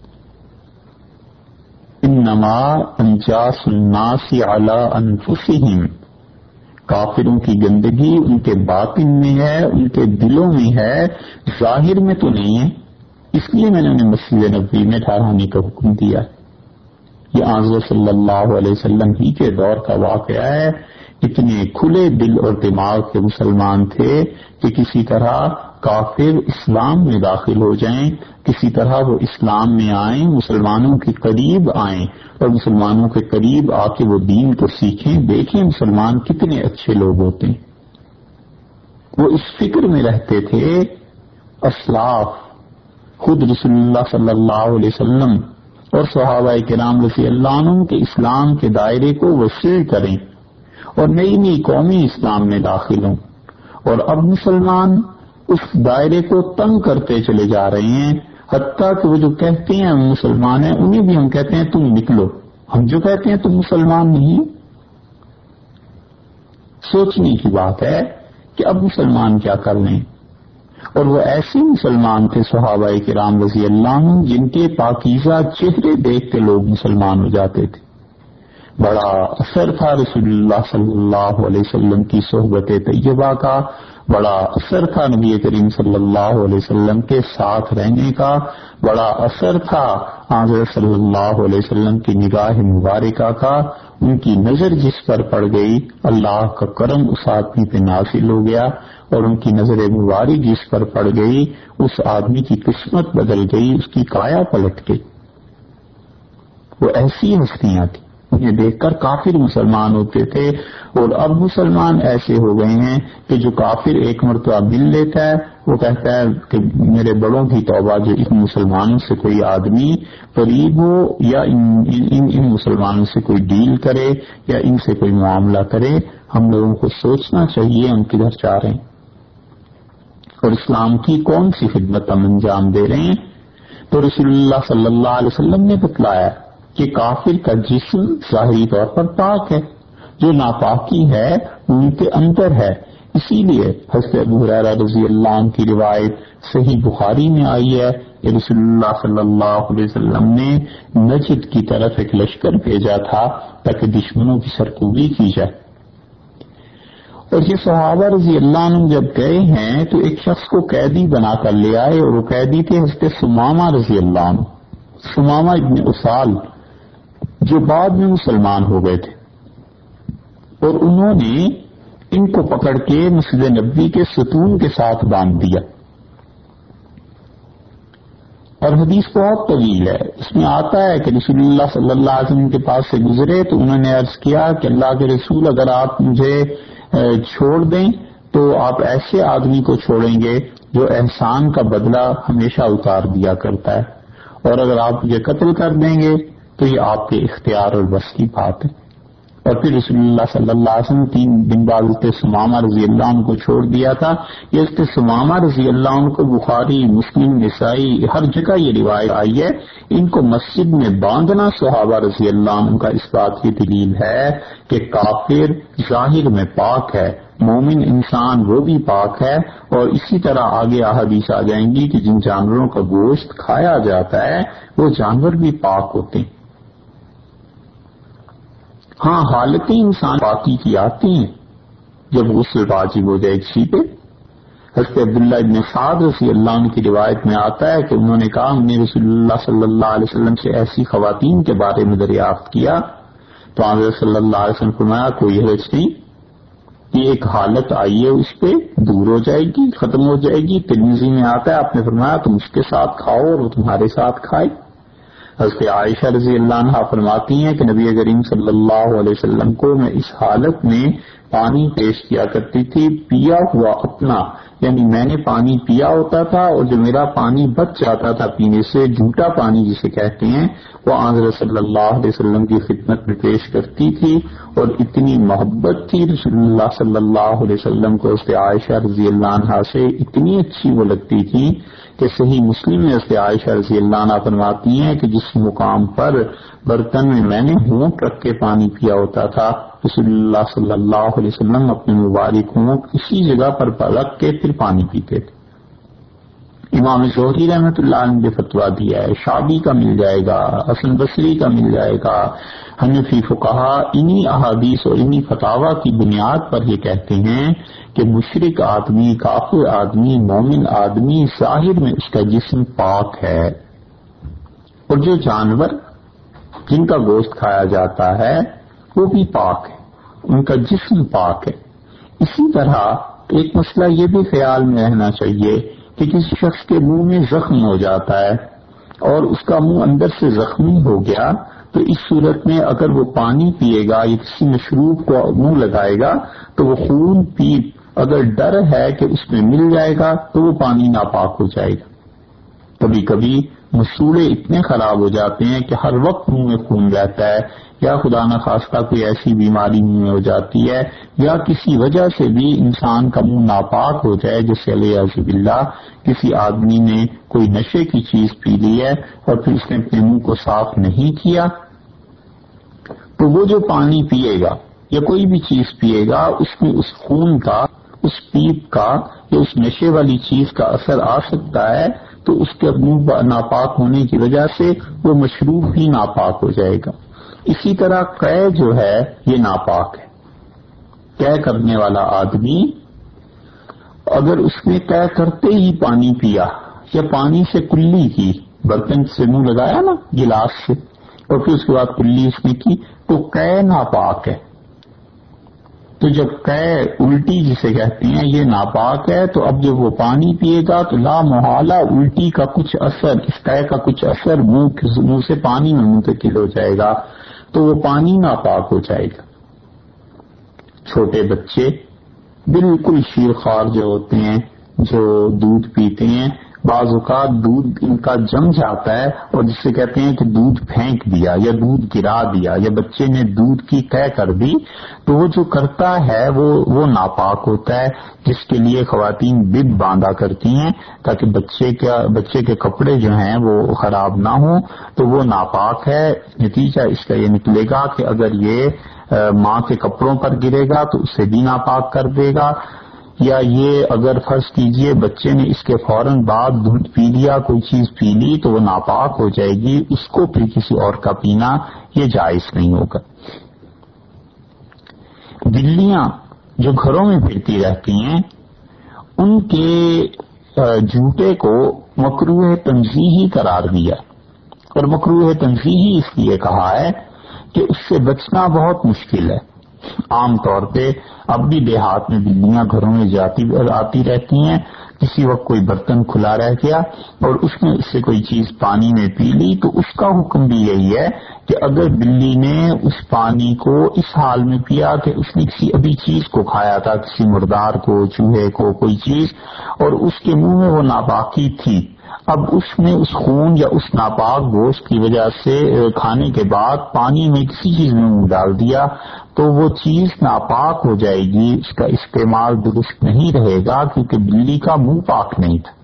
انما انجاس الناس علی انفسہم، کافروں کی گندگی ان کے باطن میں ہے، ان کے دلوں میں ہے، ظاہر میں تو نہیں ہے. اس لیے میں نے انہیں مسجد نبوی میں ٹھہرانے کا حکم دیا. یہ آنظر صلی اللہ علیہ وسلم ہی کے دور کا واقعہ ہے. اتنے کھلے دل اور دماغ کے مسلمان تھے کہ کسی طرح کافر اسلام میں داخل ہو جائیں، کسی طرح وہ اسلام میں آئیں، مسلمانوں کے قریب آئیں اور مسلمانوں کے قریب آ کے وہ دین کو سیکھیں. دیکھیں مسلمان کتنے اچھے لوگ ہوتے ہیں. وہ اس فکر میں رہتے تھے اسلاف خود رسول اللہ صلی اللہ علیہ وسلم اور صحابہ کرام رضی اللہ عنہ کے اسلام کے دائرے کو وسیع کریں اور نئی نئی قومی اسلام میں داخل ہوں. اور اب مسلمان اس دائرے کو تنگ کرتے چلے جا رہے ہیں، حتیٰ کہ وہ جو کہتے ہیں ہم مسلمان ہیں انہیں بھی ہم کہتے ہیں تم نکلو. ہم جو کہتے ہیں تم مسلمان نہیں. سوچنے کی بات ہے کہ اب مسلمان کیا کر لیں. اور وہ ایسے مسلمان تھے صحابہ کرام رضی اللہ عنہ جن کے پاکیزہ چہرے دیکھ کے لوگ مسلمان ہو جاتے تھے. بڑا اثر تھا رسول اللہ صلی اللہ علیہ وسلم کی صحبت طیبہ کا، بڑا اثر تھا نبی کریم صلی اللہ علیہ وسلم کے ساتھ رہنے کا، بڑا اثر تھا حضرت صلی اللہ علیہ وسلم کی نگاہ مبارکہ کا. ان کی نظر جس پر پڑ گئی اللہ کا کرم اس آدمی پہ نازل ہو گیا، اور ان کی نظر مبارک جس پر پڑ گئی اس آدمی کی قسمت بدل گئی، اس کی کایا پلٹ گئی. وہ ایسی ہستیاں تھیں، انہیں دیکھ کر کافر مسلمان ہوتے تھے. اور اب مسلمان ایسے ہو گئے ہیں کہ جو کافر ایک مرتبہ مل لیتا ہے وہ کہتا ہے کہ میرے بڑوں کی توبہ، جو ان مسلمانوں سے کوئی آدمی قریب ہو یا ان, ان, ان مسلمانوں سے کوئی ڈیل کرے یا ان سے کوئی معاملہ کرے. ہم لوگوں کو سوچنا چاہیے ہم کدھر جا رہے ہیں اور اسلام کی کون سی خدمت ہم انجام دے رہے ہیں. تو رسول اللہ صلی اللہ علیہ وسلم نے بتلایا کہ کافر کا جسم ظاہری طور پر پاک ہے، جو ناپاکی ہے ان کے اندر ہے. اسی لیے حضرت ابو ہریرہ رضی اللہ عنہ کی روایت صحیح بخاری میں آئی ہے کہ رسول اللہ صلی اللہ علیہ وسلم نے نجد کی طرف ایک لشکر بھیجا تھا تاکہ دشمنوں کی سرکوبی کی جائے. اور یہ صحابہ رضی اللہ عنہ جب گئے ہیں تو ایک شخص کو قیدی بنا کر لے آئے، اور وہ قیدی تھے حضرت ثمامہ رضی اللہ عنہ، ثمامہ ابن اسال، جو بعد میں مسلمان ہو گئے تھے. اور انہوں نے ان کو پکڑ کے مسجد نبوی کے ستون کے ساتھ باندھ دیا. اور حدیث بہت طویل ہے، اس میں آتا ہے کہ رسول اللہ صلی اللہ علیہ وسلم کے پاس سے گزرے تو انہوں نے عرض کیا کہ اللہ کے رسول اگر آپ مجھے چھوڑ دیں تو آپ ایسے آدمی کو چھوڑیں گے جو احسان کا بدلہ ہمیشہ اتار دیا کرتا ہے، اور اگر آپ مجھے قتل کر دیں گے تو یہ آپ کے اختیار اور بس کی بات ہے. اور پھر رسول اللہ صلی اللہ علیہ وسلم تین دن بعد حضرت ثمامہ رضی اللہ عنہ کو چھوڑ دیا تھا. یہ حضرت ثمامہ رضی اللہ عنہ کو بخاری، مسلم، نسائی ہر جگہ یہ روایت آئی ہے. ان کو مسجد میں باندھنا صحابہ رضی اللہ عنہ کا اس بات کی دلیل ہے کہ کافر ظاہر میں پاک ہے، مومن انسان وہ بھی پاک ہے. اور اسی طرح آگے احادیث آ جائیں گی کہ جن جانوروں کا گوشت کھایا جاتا ہے وہ جانور بھی پاک ہوتے ہیں. ہاں حالتیں انسان پاکی کی آتی ہیں جب غسل واجب ہو جائے کسی پہ. حضرت عبداللہ ابن سعد رضی اللہ عنہ کی روایت میں آتا ہے کہ انہوں نے کہا ہم نے رسول اللہ صلی اللہ علیہ وسلم سے ایسی خواتین کے بارے میں دریافت کیا تو حضرت صلی اللہ علیہ وسلم فرمایا کوئی حرج نہیں، یہ ایک حالت آئی ہے اس پہ دور ہو جائے گی، ختم ہو جائے گی. ترمذی میں آتا ہے آپ نے فرمایا تم اس کے ساتھ کھاؤ اور وہ تمہارے ساتھ کھائے. حضرت عائشہ رضی اللہ عنہا فرماتی ہیں کہ نبی کریم صلی اللہ علیہ وسلم کو میں اس حالت میں پانی پیش کیا کرتی تھی، پیا ہوا اپنا یعنی میں نے پانی پیا ہوتا تھا اور جو میرا پانی بچ جاتا تھا پینے سے، جھوٹا پانی جسے کہتے ہیں، وہ حضرت صلی اللہ علیہ وسلم کی خدمت میں پیش کرتی تھی، اور اتنی محبت تھی رسول اللہ صلی اللہ علیہ وسلم کو اس عائشہ رضی اللہ عنہا سے، اتنی اچھی وہ لگتی تھی کہ صحیح مسلم میں اس عائشہ رضی اللہ عنہا فرماتی ہیں کہ جس مقام پر برتن میں میں نے ہونٹ رکھ کے پانی پیا ہوتا تھا، رسول اللہ صلی اللہ علیہ وسلم اپنے مبارک ہونٹ اسی جگہ پر رکھ کے پھر پانی پیتے تھے۔ امام زہری رحمۃ اللہ علیہ نے فتویٰ دیا ہے، شعبی کا مل جائے گا، حسن بصری کا مل جائے گا، حنفی فقہا انہی احادیث اور انہی فتاوی کی بنیاد پر یہ کہتے ہیں کہ مشرک آدمی، کافر آدمی، مومن آدمی ظاہر میں اس کا جسم پاک ہے، اور جو جانور جن کا گوشت کھایا جاتا ہے وہ بھی پاک ہے، ان کا جسم پاک ہے۔ اسی طرح ایک مسئلہ یہ بھی خیال میں رہنا چاہیے کہ کسی شخص کے منہ میں زخم ہو جاتا ہے اور اس کا منہ اندر سے زخمی ہو گیا، تو اس صورت میں اگر وہ پانی پیے گا یا کسی مشروب کو منہ لگائے گا تو وہ خون پیپ اگر ڈر ہے کہ اس میں مل جائے گا تو وہ پانی ناپاک ہو جائے گا۔ کبھی کبھی مسوڑے اتنے خراب ہو جاتے ہیں کہ ہر وقت منہ میں خون رہتا ہے، یا خدا نخواستہ کوئی ایسی بیماری منہ میں ہو جاتی ہے، یا کسی وجہ سے بھی انسان کا منہ ناپاک ہو جائے، جیسے علیہ باللہ کسی آدمی نے کوئی نشے کی چیز پی لی ہے اور پھر اس نے اپنے منہ کو صاف نہیں کیا، تو وہ جو پانی پیے گا یا کوئی بھی چیز پیے گا اس میں اس خون کا، اس پیپ کا یا اس نشے والی چیز کا اثر آ سکتا ہے، تو اس کے منہ ناپاک ہونے کی وجہ سے وہ مشروب بھی ناپاک ہو جائے گا۔ اسی طرح قے جو ہے یہ ناپاک ہے۔ قے کرنے والا آدمی اگر اس نے قے کرتے ہی پانی پیا یا پانی سے کلی کی، برتن سے منہ لگایا نا گلاس سے اور پھر اس کے بعد کلی اس نے کی، تو قے ناپاک ہے۔ تو جب قے الٹی جسے کہتے ہیں یہ ناپاک ہے، تو اب جب وہ پانی پیے گا تو لا محالہ الٹی کا کچھ اثر، اس قے کا کچھ اثر منہ سے پانی میں منتقل ہو جائے گا، تو وہ پانی ناپاک ہو جائے گا۔ چھوٹے بچے بالکل شیرخوار جو ہوتے ہیں، جو دودھ پیتے ہیں، بعض اوقات دودھ ان کا جم جاتا ہے اور جسے کہتے ہیں کہ دودھ پھینک دیا یا دودھ گرا دیا یا بچے نے دودھ کی قے کر دی، تو وہ جو کرتا ہے وہ وہ ناپاک ہوتا ہے، جس کے لیے خواتین بد باندھا کرتی ہیں تاکہ بچے کا بچے کے کپڑے جو ہیں وہ خراب نہ ہوں، تو وہ ناپاک ہے۔ نتیجہ اس کا یہ نکلے گا کہ اگر یہ ماں کے کپڑوں پر گرے گا تو اسے بھی ناپاک کر دے گا، یا یہ اگر فرض کیجئے بچے نے اس کے فوراً بعد دودھ پی لیا، کوئی چیز پی لی تو وہ ناپاک ہو جائے گی، اس کو پھر کسی اور کا پینا یہ جائز نہیں ہوگا۔ بلیاں جو گھروں میں پھرتی رہتی ہیں ان کے جوتے کو مکروہ تنزیہی قرار دیا، اور مکروہ تنزیہی اس لیے کہا ہے کہ اس سے بچنا بہت مشکل ہے۔ عام طور پہ اب بھی دیہات میں بلیاں گھروں میں جاتی آتی رہتی ہیں، کسی وقت کوئی برتن کھلا رہ گیا اور اس نے اس سے کوئی چیز پانی میں پی لی، تو اس کا حکم بھی یہی ہے کہ اگر بلی نے اس پانی کو اس حال میں پیا کہ اس نے کسی ابھی چیز کو کھایا تھا، کسی مردار کو، چوہے کو، کوئی چیز، اور اس کے منہ میں وہ ناپاکی تھی، اب اس نے اس خون یا اس ناپاک گوشت کی وجہ سے کھانے کے بعد پانی میں کسی چیز میں منہ ڈال دیا، تو وہ چیز ناپاک ہو جائے گی، اس کا استعمال درست نہیں رہے گا کیونکہ بلی کا منہ پاک نہیں تھا۔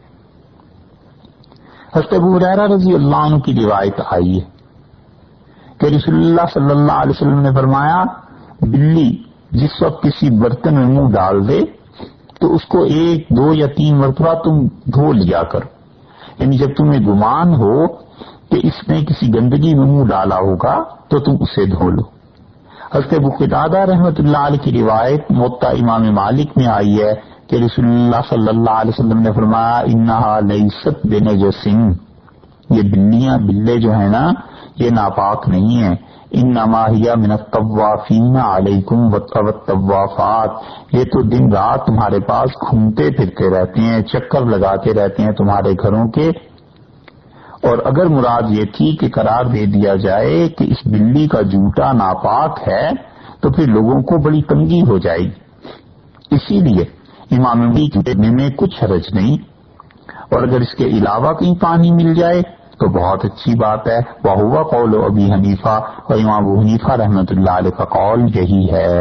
حضرت ابو ہریرہ رضی اللہ عنہ کی روایت آئی ہے کہ رسول اللہ صلی اللہ علیہ وسلم نے فرمایا، بلی جس وقت کسی برتن میں منہ ڈال دے تو اس کو ایک دو یا تین مرتبہ تم دھو لیا کرو، یعنی جب تمہیں گمان ہو کہ اس نے کسی گندگی میں منہ ڈالا ہوگا تو تم اسے دھو لو۔ حضرت ابو قتادہ رحمۃ اللہ علیہ کی روایت موطا امام مالک میں آئی ہے کہ رسول اللہ صلی اللہ علیہ وسلم نے فرمایا، انہا لیست بنجس، یہ بلیاں بلے جو ہیں نا یہ ناپاک نہیں ہیں، انما ہی من الطوافین علیکم والطوافات، یہ تو دن رات تمہارے پاس گھومتے پھرتے رہتے ہیں، چکر لگاتے رہتے ہیں تمہارے گھروں کے۔ اور اگر مراد یہ تھی کہ قرار دے دیا جائے کہ اس بلی کا جوتا ناپاک ہے تو پھر لوگوں کو بڑی تنگی ہو جائے گی، اسی لیے امام دینے میں کچھ حرج نہیں، اور اگر اس کے علاوہ کہیں پانی مل جائے تو بہت اچھی بات ہے۔ وہو قول ابی حنیفہ، اور امام ابو حنیفہ رحمۃ اللہ علیہ کا قول یہی ہے۔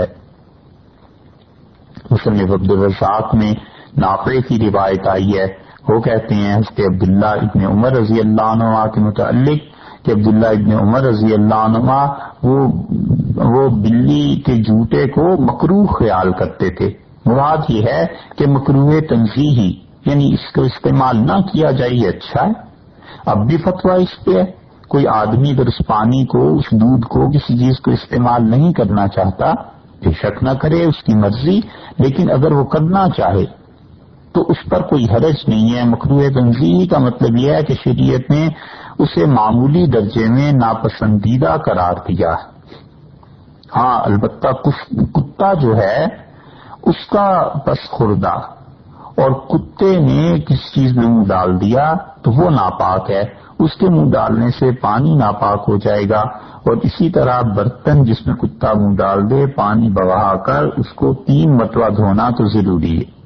مصنف عبدالرزاق میں نافع کی روایت آئی ہے، وہ کہتے ہیں حضرت عبداللہ ابن عمر رضی اللہ عنہ کے متعلق کہ عبداللہ ابن عمر رضی اللہ عنہ وہ وہ بلی کے جوتے کو مکروہ خیال کرتے تھے۔ مراد یہ ہے کہ مکروہ تنزیہی، یعنی اس کو استعمال نہ کیا جائے، یہ اچھا ہے۔ اب بھی فتویٰ اس پہ ہے، کوئی آدمی اگر اس پانی کو، اس دودھ کو، کسی چیز کو استعمال نہیں کرنا چاہتا، بے شک نہ کرے، اس کی مرضی، لیکن اگر وہ کرنا چاہے تو اس پر کوئی حرج نہیں ہے۔ مکروہ تنزیہی کا مطلب یہ ہے کہ شریعت نے اسے معمولی درجے میں ناپسندیدہ قرار دیا ہے۔ ہاں البتہ کتا جو ہے اس کا بس خوردہ، اور کتے نے کس چیز میں منہ ڈال دیا تو وہ ناپاک ہے، اس کے منہ ڈالنے سے پانی ناپاک ہو جائے گا، اور اسی طرح برتن جس میں کتا منہ ڈال دے پانی بہا کر اس کو تین مرتبہ دھونا تو ضروری ہے۔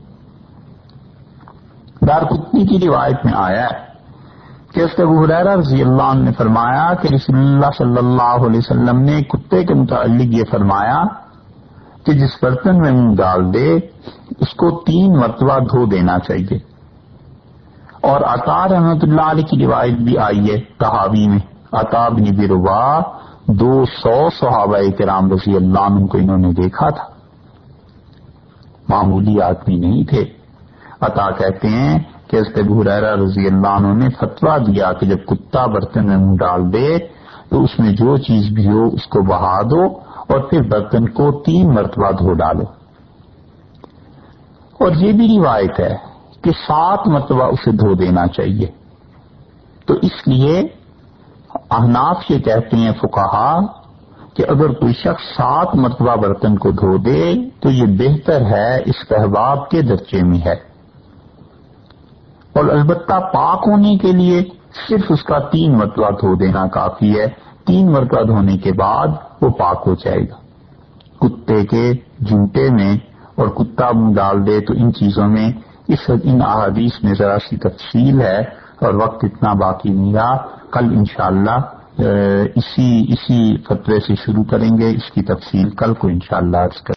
دارقطنی کی روایت میں آیا ہے کہ حضرت ابو ہریرہ رضی اللہ عنہ نے فرمایا کہ رسول اللہ صلی اللہ علیہ وسلم نے کتے کے متعلق یہ فرمایا کہ جس برتن میں منہ ڈال دے اس کو تین مرتبہ دھو دینا چاہیے۔ اور عطا رحمۃ اللہ علیہ کی روایت بھی آئی ہے تحاوی میں، عطا بن ابی رباح دو سو صحابہ کرام رضی اللہ عنہ کو انہوں نے دیکھا تھا، معمولی آدمی نہیں تھے۔ عطا کہتے ہیں کہ حضرت ابو ہریرہ رضی اللہ عنہ نے فتویٰ دیا کہ جب کتا برتن میں منہ ڈال دے تو اس میں جو چیز بھی ہو اس کو بہا دو اور پھر برتن کو تین مرتبہ دھو ڈالو۔ اور یہ بھی روایت ہے کہ سات مرتبہ اسے دھو دینا چاہیے۔ تو اس لیے احناف یہ کہتے ہیں فقہا کہ اگر کوئی شخص سات مرتبہ برتن کو دھو دے تو یہ بہتر ہے، استحباب کے درجے میں ہے، اور البتہ پاک ہونے کے لیے صرف اس کا تین مرتبہ دھو دینا کافی ہے۔ تین مرتبہ دھونے کے بعد وہ پاک ہو جائے گا۔ کتے کے جوتے میں اور کتا منہ ڈال دے تو ان چیزوں میں اس ان احادیث میں ذرا سی تفصیل ہے، اور وقت اتنا باقی نہیں رہا۔ کل انشاءاللہ اسی اسی فتوے سے شروع کریں گے، اس کی تفصیل کل کو انشاءاللہ عرض کریں گے۔